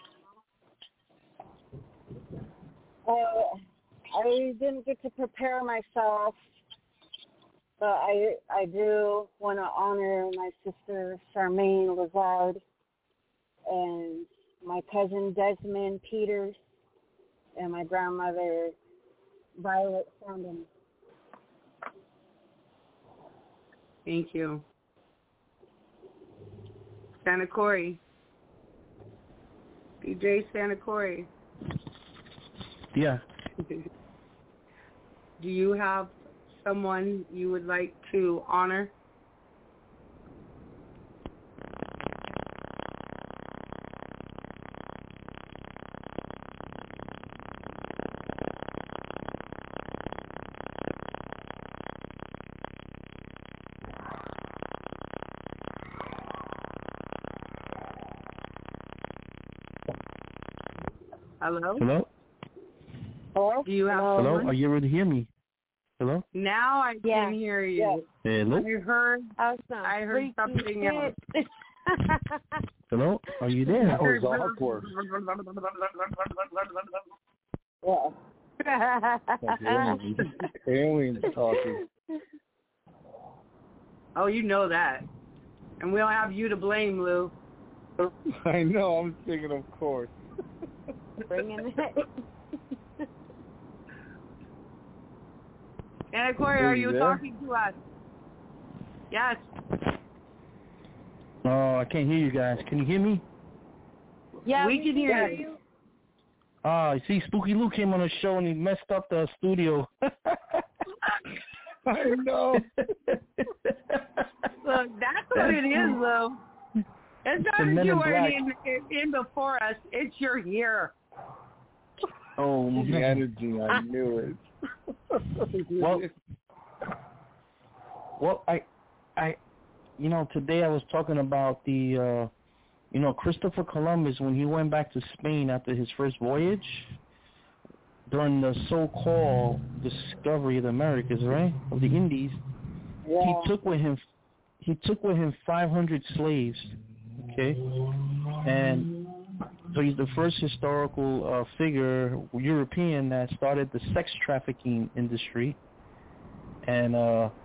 [SPEAKER 5] I didn't get to prepare myself, but I do want to honor my sister Charmaine Lazard and my cousin Desmond Peters and my grandmother Violet Sandin.
[SPEAKER 4] Thank you. Santa Corey. DJ Santa Corey.
[SPEAKER 3] Yeah.
[SPEAKER 4] Do you have someone you would like to honor? Hello?
[SPEAKER 3] Hello?
[SPEAKER 5] Hello?
[SPEAKER 4] Do you have
[SPEAKER 3] Hello?
[SPEAKER 4] someone?
[SPEAKER 3] Are you able to hear me? Hello?
[SPEAKER 4] Now I
[SPEAKER 6] Yeah.
[SPEAKER 4] can hear you.
[SPEAKER 3] Hello?
[SPEAKER 6] Awesome.
[SPEAKER 4] I heard something else.
[SPEAKER 3] Hello? Are you there?
[SPEAKER 7] That was awkward. Like aliens talking.
[SPEAKER 4] Oh, you know that. And we don't have you to blame, Lou.
[SPEAKER 7] I know. I'm thinking, of course.
[SPEAKER 6] Bringing it.
[SPEAKER 4] And Corey, are you
[SPEAKER 7] there?
[SPEAKER 4] talking to us? Yes.
[SPEAKER 3] Oh, I can't hear you guys. Can you hear me?
[SPEAKER 6] Yeah,
[SPEAKER 4] We can hear you.
[SPEAKER 3] Ah, see, Spooky Lou came on the show and he messed up the studio.
[SPEAKER 7] I know.
[SPEAKER 4] Look, that's what it is, though. It's not
[SPEAKER 3] The
[SPEAKER 4] that
[SPEAKER 3] Men
[SPEAKER 4] you
[SPEAKER 3] in
[SPEAKER 4] weren't
[SPEAKER 3] Black.
[SPEAKER 4] in before us. It's you're here.
[SPEAKER 3] Oh,
[SPEAKER 7] The
[SPEAKER 3] man.
[SPEAKER 7] energy, I knew it.
[SPEAKER 3] Well, I, today I was talking about the, Christopher Columbus, when he went back to Spain after his first voyage, during the so-called discovery of the Americas, right, of the Indies, he took with him 500 slaves, okay, and so he's the first historical figure, European, that started the sex trafficking industry. And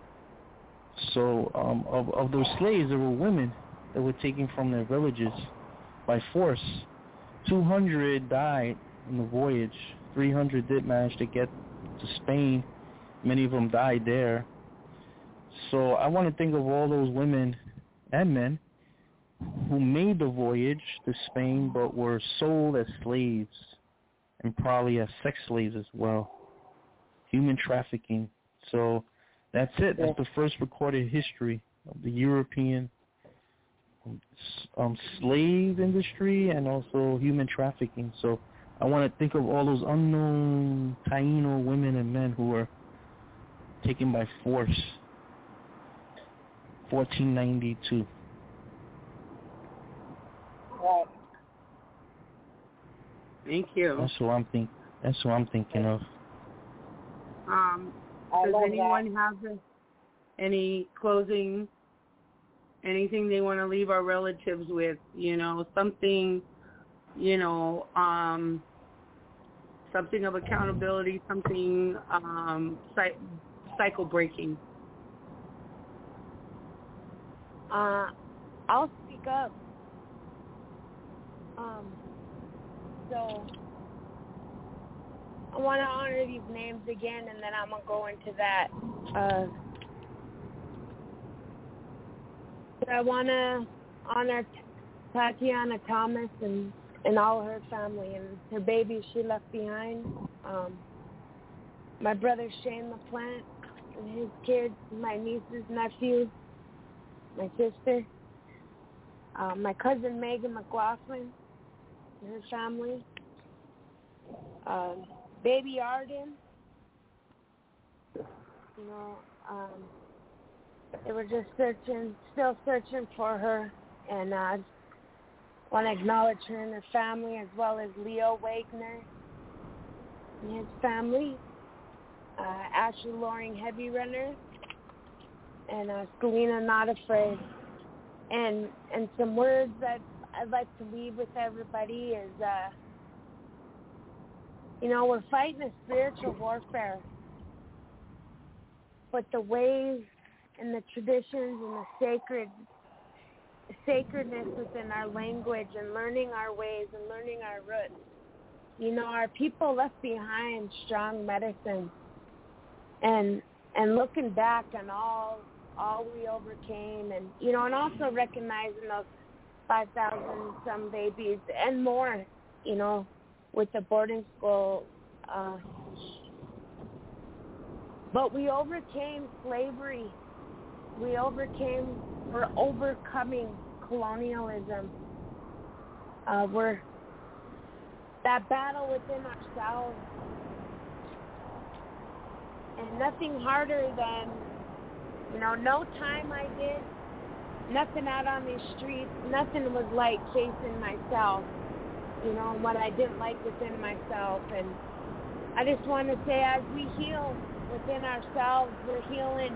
[SPEAKER 3] of those slaves, there were women that were taken from their villages by force. 200 died in the voyage. 300 did manage to get to Spain. Many of them died there. So I want to think of all those women and men who made the voyage to Spain but were sold as slaves and probably as sex slaves as well. Human trafficking. So that's it. That's the first recorded history of the European slave industry and also human trafficking. So I want to think of all those unknown Taino women and men who were taken by force. 1492.
[SPEAKER 4] Thank you.
[SPEAKER 3] That's what I'm thinking of.
[SPEAKER 4] Does anyone have any closing, anything they want to leave our relatives with? Something, something of accountability, something cycle breaking.
[SPEAKER 6] I'll speak up. So I want to honor these names again, and then I'm going to go into that. So I want to honor Tatiana Thomas and all her family and her babies she left behind. My brother Shane LaPlante and his kids, my nieces, nephews, my sister, my cousin Megan McLaughlin and her family, baby Arden. They were just still searching for her, and I want to acknowledge her and her family, as well as Leo Wagner and his family, Ashley Loring Heavy Runner, and Selena Not Afraid. And some words that I'd like to leave with everybody is, we're fighting a spiritual warfare, but the ways and the traditions and the sacredness within our language and learning our ways and learning our roots. Our people left behind strong medicine, and looking back on all we overcame, and and also recognizing those 5,000 some babies and more, with the boarding school. But we overcame slavery. We're overcoming colonialism. We're that battle within ourselves. And nothing harder than, no time I did, nothing out on these streets, nothing was like facing myself. and what I didn't like within myself. And I just want to say, as we heal within ourselves, we're healing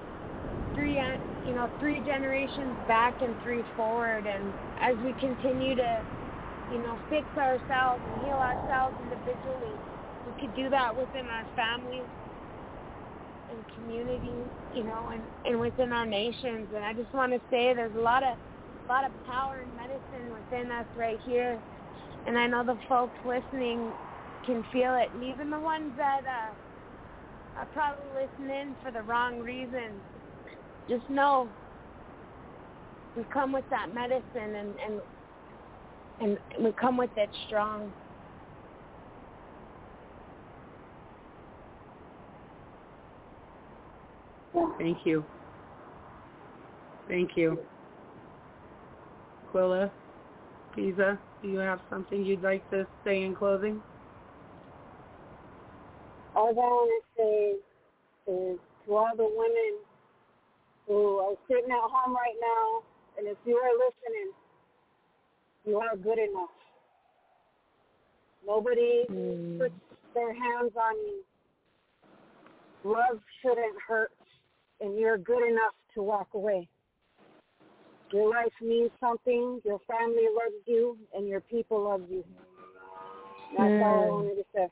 [SPEAKER 6] three generations back and 3 forward. And as we continue to, fix ourselves and heal ourselves individually, we could do that within our families and communities, and within our nations. And I just want to say there's a lot of power and medicine within us right here. And I know the folks listening can feel it. And even the ones that are probably listening for the wrong reasons, just know we come with that medicine and we come with it strong.
[SPEAKER 4] Thank you. Thank you. Quilla, Pisa, do you have something you'd like to say in closing?
[SPEAKER 5] All I want to say is to all the women who are sitting at home right now, and if you are listening, you are good enough. Nobody puts their hands on you. Love shouldn't hurt, and you're good enough to walk away. Your life means something, your family loves you, and your people love you. That's all I wanted to say.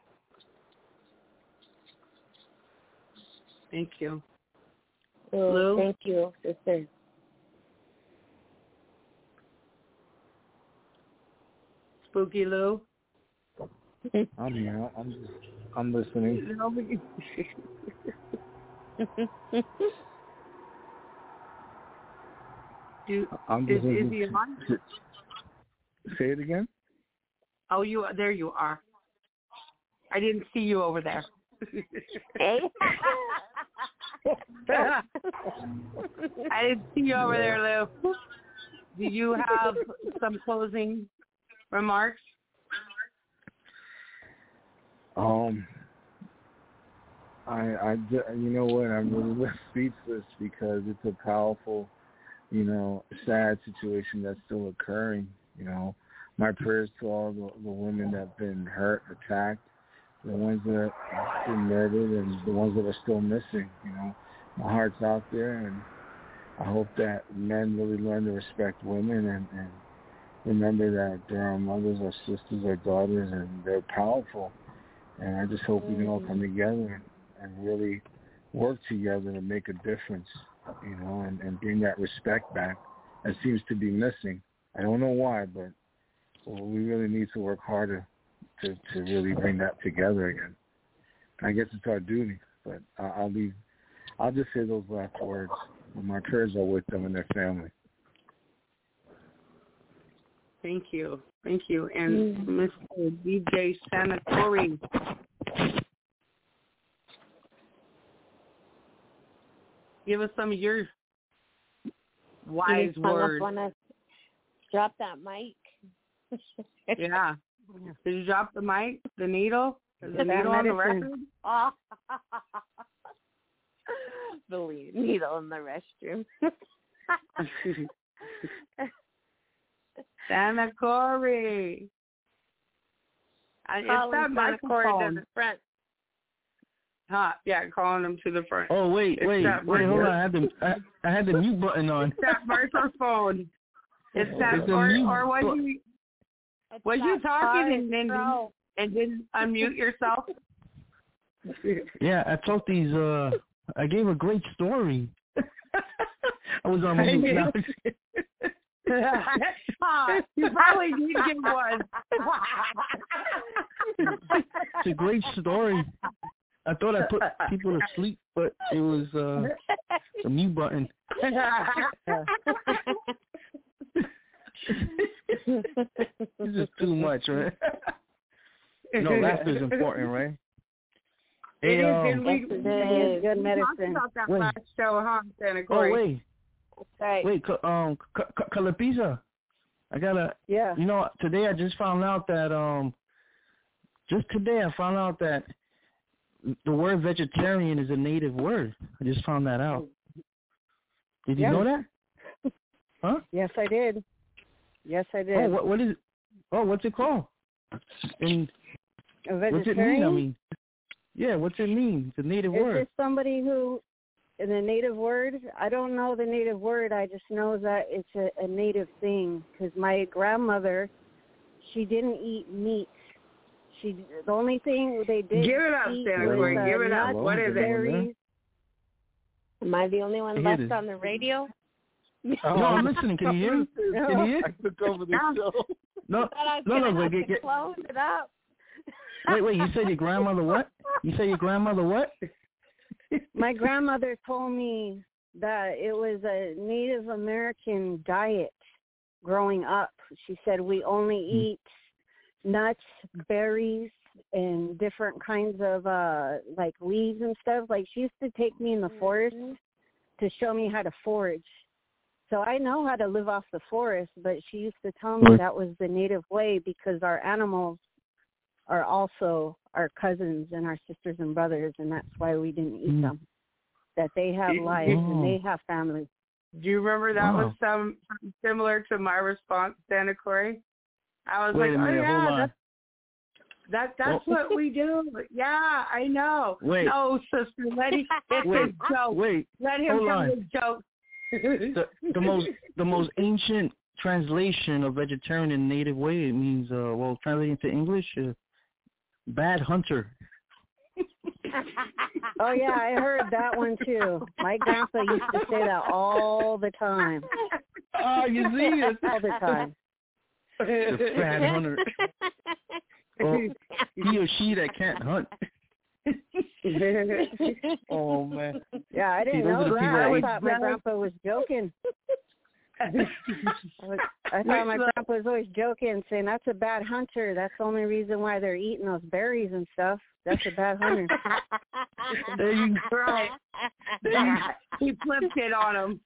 [SPEAKER 4] Thank you.
[SPEAKER 6] Lou? Thank you, sister.
[SPEAKER 4] Spooky Lou?
[SPEAKER 7] I'm here. I'm listening.
[SPEAKER 4] Is he on?
[SPEAKER 7] Say it again.
[SPEAKER 4] Oh, there you are. I didn't see you over there.
[SPEAKER 6] Hey.
[SPEAKER 4] I didn't see you over there, Lou. Do you have some closing remarks?
[SPEAKER 7] I you know what? I'm really speechless because it's a powerful, sad situation that's still occurring. My prayers to all the women that have been hurt, attacked, the ones that have been murdered, and the ones that are still missing. My heart's out there, and I hope that men really learn to respect women and remember that they're our mothers, our sisters, our daughters, and they're powerful. And I just hope we can all come together and really work together to make a difference, and bring that respect back that seems to be missing. I don't know why, but we really need to work harder to really bring that together again. I guess it's our duty, but I'll just say those last words. My prayers are with them and their family.
[SPEAKER 4] Thank you. Thank you. And Mr. DJ Sanatori. Give us some of your wise words.
[SPEAKER 6] Drop that mic.
[SPEAKER 4] Yeah. Did you drop the mic? The needle? Is the needle on the record?
[SPEAKER 6] Oh. The needle in the restroom.
[SPEAKER 4] Santa Corey. It's that microphone.
[SPEAKER 6] To the front.
[SPEAKER 4] Yeah, calling him to the front.
[SPEAKER 3] Oh wait, hold on. I had the mute button on.
[SPEAKER 4] It's that microphone. It's that, or was you talking and didn't unmute yourself?
[SPEAKER 3] Yeah, I told these. I gave a great story. I was on mute.
[SPEAKER 4] You probably did give one.
[SPEAKER 3] It's a great story. I thought I put people to sleep, but it was the mute button. This is too much, right? No, laughter is important, right?
[SPEAKER 4] It is.
[SPEAKER 5] It's good medicine.
[SPEAKER 4] About that last show, huh, Santa Corey?
[SPEAKER 3] Oh, wait.
[SPEAKER 6] Right.
[SPEAKER 3] Wait, Calipisa, I gotta.
[SPEAKER 5] Yeah.
[SPEAKER 3] Today I just found out that the word vegetarian is a native word. I just found that out. Did you know that? Huh?
[SPEAKER 5] Yes, I did.
[SPEAKER 3] Oh, what is it? Oh, what's it called? And
[SPEAKER 5] A
[SPEAKER 3] what's it mean?
[SPEAKER 5] vegetarian?
[SPEAKER 3] I mean, yeah, what's it mean? It's a native word.
[SPEAKER 5] Is this somebody who, in a native word? I don't know the native word. I just know that it's a native thing. Because my grandmother, she didn't eat meat. The only thing they did
[SPEAKER 4] Give it up,
[SPEAKER 5] eat
[SPEAKER 4] Santa
[SPEAKER 5] was
[SPEAKER 4] Corey. Give it up.
[SPEAKER 5] nuts,
[SPEAKER 4] What is it?
[SPEAKER 5] berries.
[SPEAKER 6] Am I the only one
[SPEAKER 3] Hear
[SPEAKER 6] left
[SPEAKER 3] this.
[SPEAKER 6] on the radio?
[SPEAKER 7] Oh,
[SPEAKER 3] No, I'm listening. Can you hear? Can you hear?
[SPEAKER 7] I took over the show.
[SPEAKER 3] No,
[SPEAKER 6] I was
[SPEAKER 3] no,
[SPEAKER 6] gonna
[SPEAKER 3] no.
[SPEAKER 6] have
[SPEAKER 3] Wait,
[SPEAKER 6] to close it up.
[SPEAKER 3] wait. You said your grandmother what? You said your grandmother what?
[SPEAKER 5] My grandmother told me that it was a Native American diet growing up. She said we only eat nuts, berries, and different kinds of like leaves and stuff. Like she used to take me in the forest to show me how to forage. So I know how to live off the forest, but she used to tell me that was the native way because our animals are also our cousins and our sisters and brothers, and that's why we didn't eat them. That they have lives and they have families.
[SPEAKER 4] Do you remember that was something similar to my response, Santa Corey? I was
[SPEAKER 3] Wait
[SPEAKER 4] like,
[SPEAKER 3] a minute,
[SPEAKER 4] oh
[SPEAKER 3] hold
[SPEAKER 4] yeah,
[SPEAKER 3] on.
[SPEAKER 4] that's what we do. Yeah, I know.
[SPEAKER 3] Wait.
[SPEAKER 4] No, sister, let him get his joke.
[SPEAKER 3] Wait,
[SPEAKER 4] Let him
[SPEAKER 3] hold
[SPEAKER 4] tell
[SPEAKER 3] on.
[SPEAKER 4] his joke.
[SPEAKER 3] The most ancient translation of vegetarian in native way, it means translating to English, bad hunter.
[SPEAKER 5] Oh yeah, I heard that one too. My grandpa used to say that all the time.
[SPEAKER 3] Oh, you see it
[SPEAKER 5] all the time.
[SPEAKER 3] The bad hunter. Well, he or she that can't hunt. Oh man.
[SPEAKER 5] Yeah, I didn't know that. I thought my grandpa was joking. I thought my grandpa was always joking, saying that's a bad hunter. That's the only reason why they're eating those berries and stuff. That's a bad hunter.
[SPEAKER 3] There you go.
[SPEAKER 4] Right. He flipped it on him.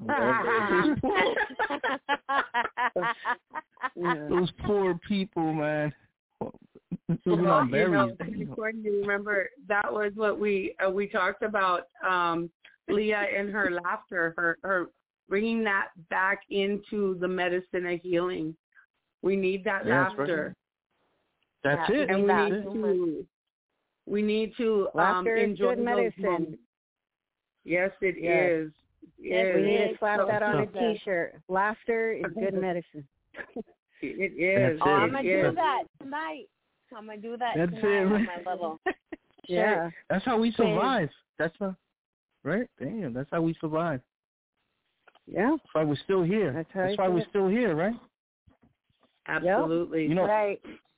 [SPEAKER 3] Those poor people, man. Living on berries.
[SPEAKER 4] According to remember, that was what we talked about. Leah and her laughter, her bringing that back into the medicine of healing. We need that laughter.
[SPEAKER 3] Right. That's it.
[SPEAKER 4] And we need to enjoy
[SPEAKER 5] good medicine.
[SPEAKER 4] Yes, it is.
[SPEAKER 5] Yes, we need to slap that on a T-shirt. Laughter is good medicine.
[SPEAKER 4] It is.
[SPEAKER 6] Oh, I'm going to do that tonight. I'm going to do that tonight on my level.
[SPEAKER 5] Yeah.
[SPEAKER 3] That's how we survive. Right? Damn, that's how we survive.
[SPEAKER 5] Yeah.
[SPEAKER 3] That's why we're still here. That's why we're still here, right?
[SPEAKER 4] Absolutely.
[SPEAKER 3] You know,
[SPEAKER 6] right.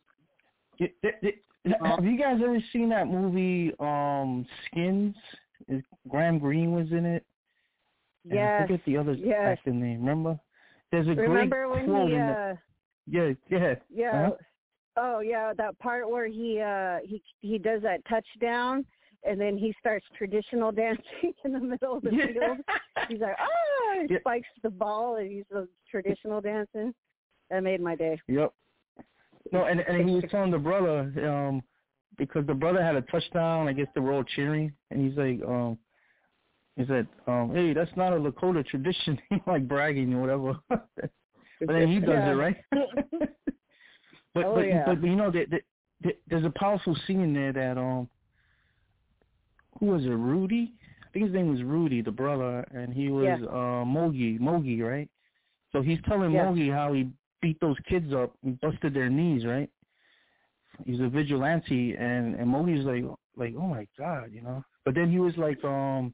[SPEAKER 3] Have you guys ever seen that movie, Skins? Graham Greene was in it.
[SPEAKER 5] Yes.
[SPEAKER 3] I forget the other actor name. Remember? There's a great quote in it. Yeah.
[SPEAKER 5] Yeah. Oh yeah, that part where he does that touchdown and then he starts traditional dancing in the middle of the field. He's like, he spikes the ball and he's traditional dancing. That made my day.
[SPEAKER 3] Yep. No, and he was telling the brother, because the brother had a touchdown, I guess they were all cheering, and he's like, he said, hey, that's not a Lakota tradition, like bragging or whatever. But then he does it, right? But you know, there's a powerful scene there that, who was it, Rudy? I think his name was Rudy, the brother, and he was Mogi, right? So he's telling Mogi how he beat those kids up and busted their knees, right? He's a vigilante, and Mogi's like, oh my God, you know. But then he was like, all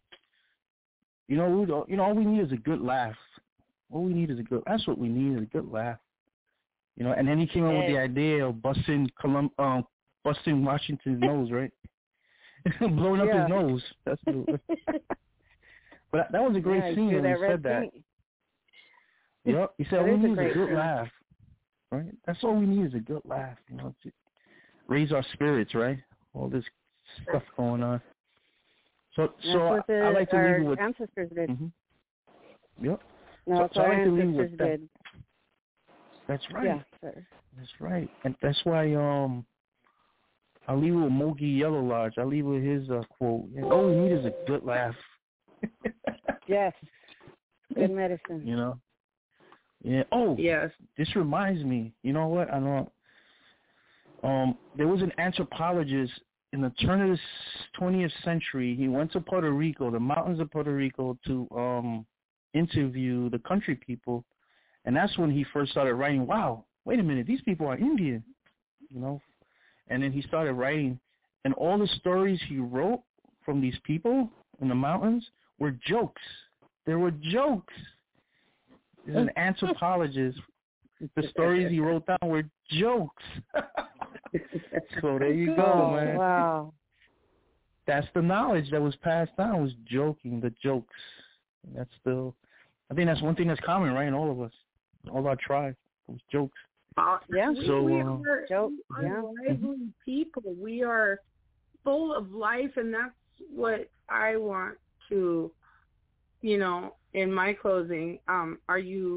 [SPEAKER 3] we need is a good laugh. All we need is that's what we need is a good laugh. You know, and then he came up with the idea of busting Washington's nose, right? Blowing up his nose. That's what But that was a great scene when he said that. Yep. He said, all we need is a good laugh. Right? That's all we need is a good laugh, you know, to raise our spirits, right? All this stuff going on. So I like to leave it with
[SPEAKER 5] ancestors did.
[SPEAKER 3] Mm-hmm. Yep.
[SPEAKER 5] No,
[SPEAKER 3] so I like to leave it with that.
[SPEAKER 5] Did.
[SPEAKER 3] That's right.
[SPEAKER 5] Yeah, sir.
[SPEAKER 3] That's right. And that's why I'll leave it with Mogi Yellow Lodge. I'll leave it with his quote. All we need is a good laugh.
[SPEAKER 5] Yes. Good medicine.
[SPEAKER 3] You know? Yeah. Oh,
[SPEAKER 4] yes.
[SPEAKER 3] This reminds me. You know what? I know there was an anthropologist in the turn of the 20th century. He went to Puerto Rico, the mountains of Puerto Rico, to interview the country people, and that's when he first started writing. Wow, wait a minute, these people are Indian, you know. And then he started writing, and all the stories he wrote from these people in the mountains were jokes. There were jokes. He's an anthropologist. The stories he wrote down were jokes. So there you go, man.
[SPEAKER 5] Wow.
[SPEAKER 3] That's the knowledge that was passed down, was joking, the jokes. And that's still, I think that's one thing that's common, right, in all of us, all our tribe, those jokes.
[SPEAKER 5] Yeah.
[SPEAKER 3] So,
[SPEAKER 4] we are lively people. We are full of life, and that's what I want to, you know, in my closing. Have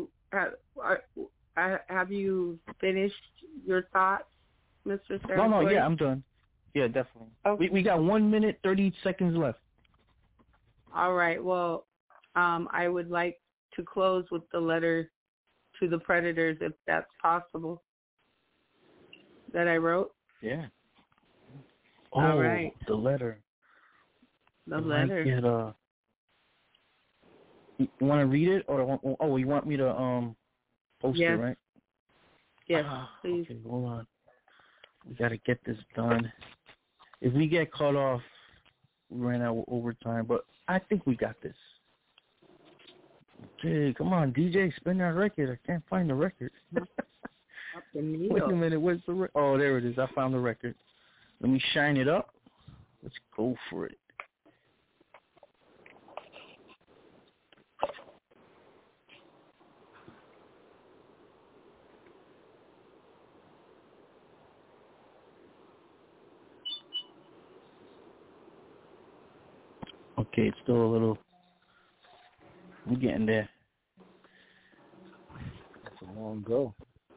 [SPEAKER 4] you finished your thoughts, Mr. Sarah?
[SPEAKER 3] No, yeah, I'm done. Yeah, definitely.
[SPEAKER 4] Okay.
[SPEAKER 3] We got 1 minute, 30 seconds left.
[SPEAKER 4] All right. Well, I would like to close with the letter to the predators, if that's possible, that I wrote.
[SPEAKER 3] Yeah.
[SPEAKER 4] All right.
[SPEAKER 3] The letter.
[SPEAKER 4] The letter.
[SPEAKER 3] You want to read it, or you want me to post it, right?
[SPEAKER 4] Yes, please.
[SPEAKER 3] Okay, hold on. We got to get this done. If we get cut off, we ran out of overtime, but I think we got this. Okay, come on, DJ, spin that record. I can't find the record. Wait a minute, where's the record? Oh, there it is. I found the record. Let me shine it up. Let's go for it. Okay, it's still a little. We're getting there.
[SPEAKER 7] That's a long go.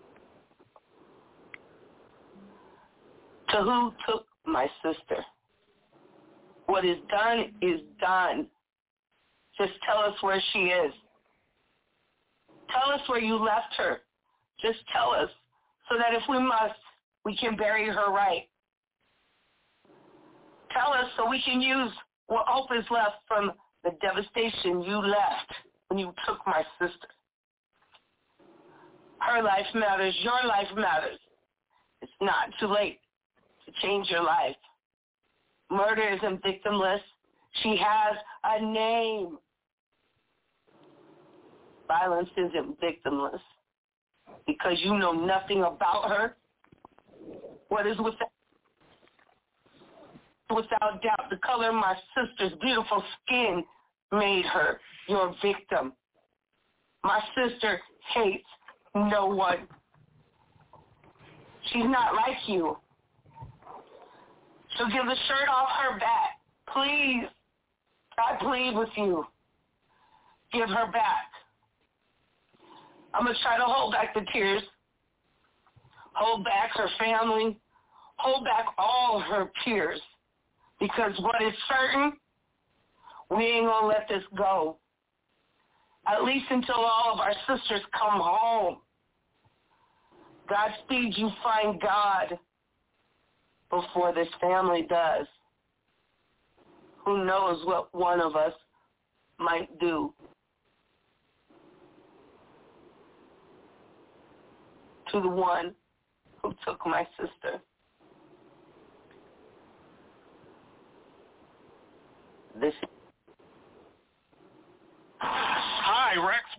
[SPEAKER 8] To who took my sister? What is done is done. Just tell us where she is. Tell us where you left her. Just tell us, so that if we must, we can bury her right. Tell us so we can use what hope is left from the devastation you left when you took my sister. Her life matters. Your life matters. It's not too late to change your life. Murder isn't victimless. She has a name. Violence isn't victimless because you know nothing about her. What is without doubt, the color of my sister's beautiful skin made her your victim. My sister hates no one. She's not like you. So give the shirt off her back. Please. I plead with you. Give her back. I'm going to try to hold back the tears. Hold back her family. Hold back all her peers. Because what is certain, we ain't going to let this go. At least until all of our sisters come home. Godspeed you find God before this family does. Who knows what one of us might do. To the one who took my sister.
[SPEAKER 1] Hi, Rex.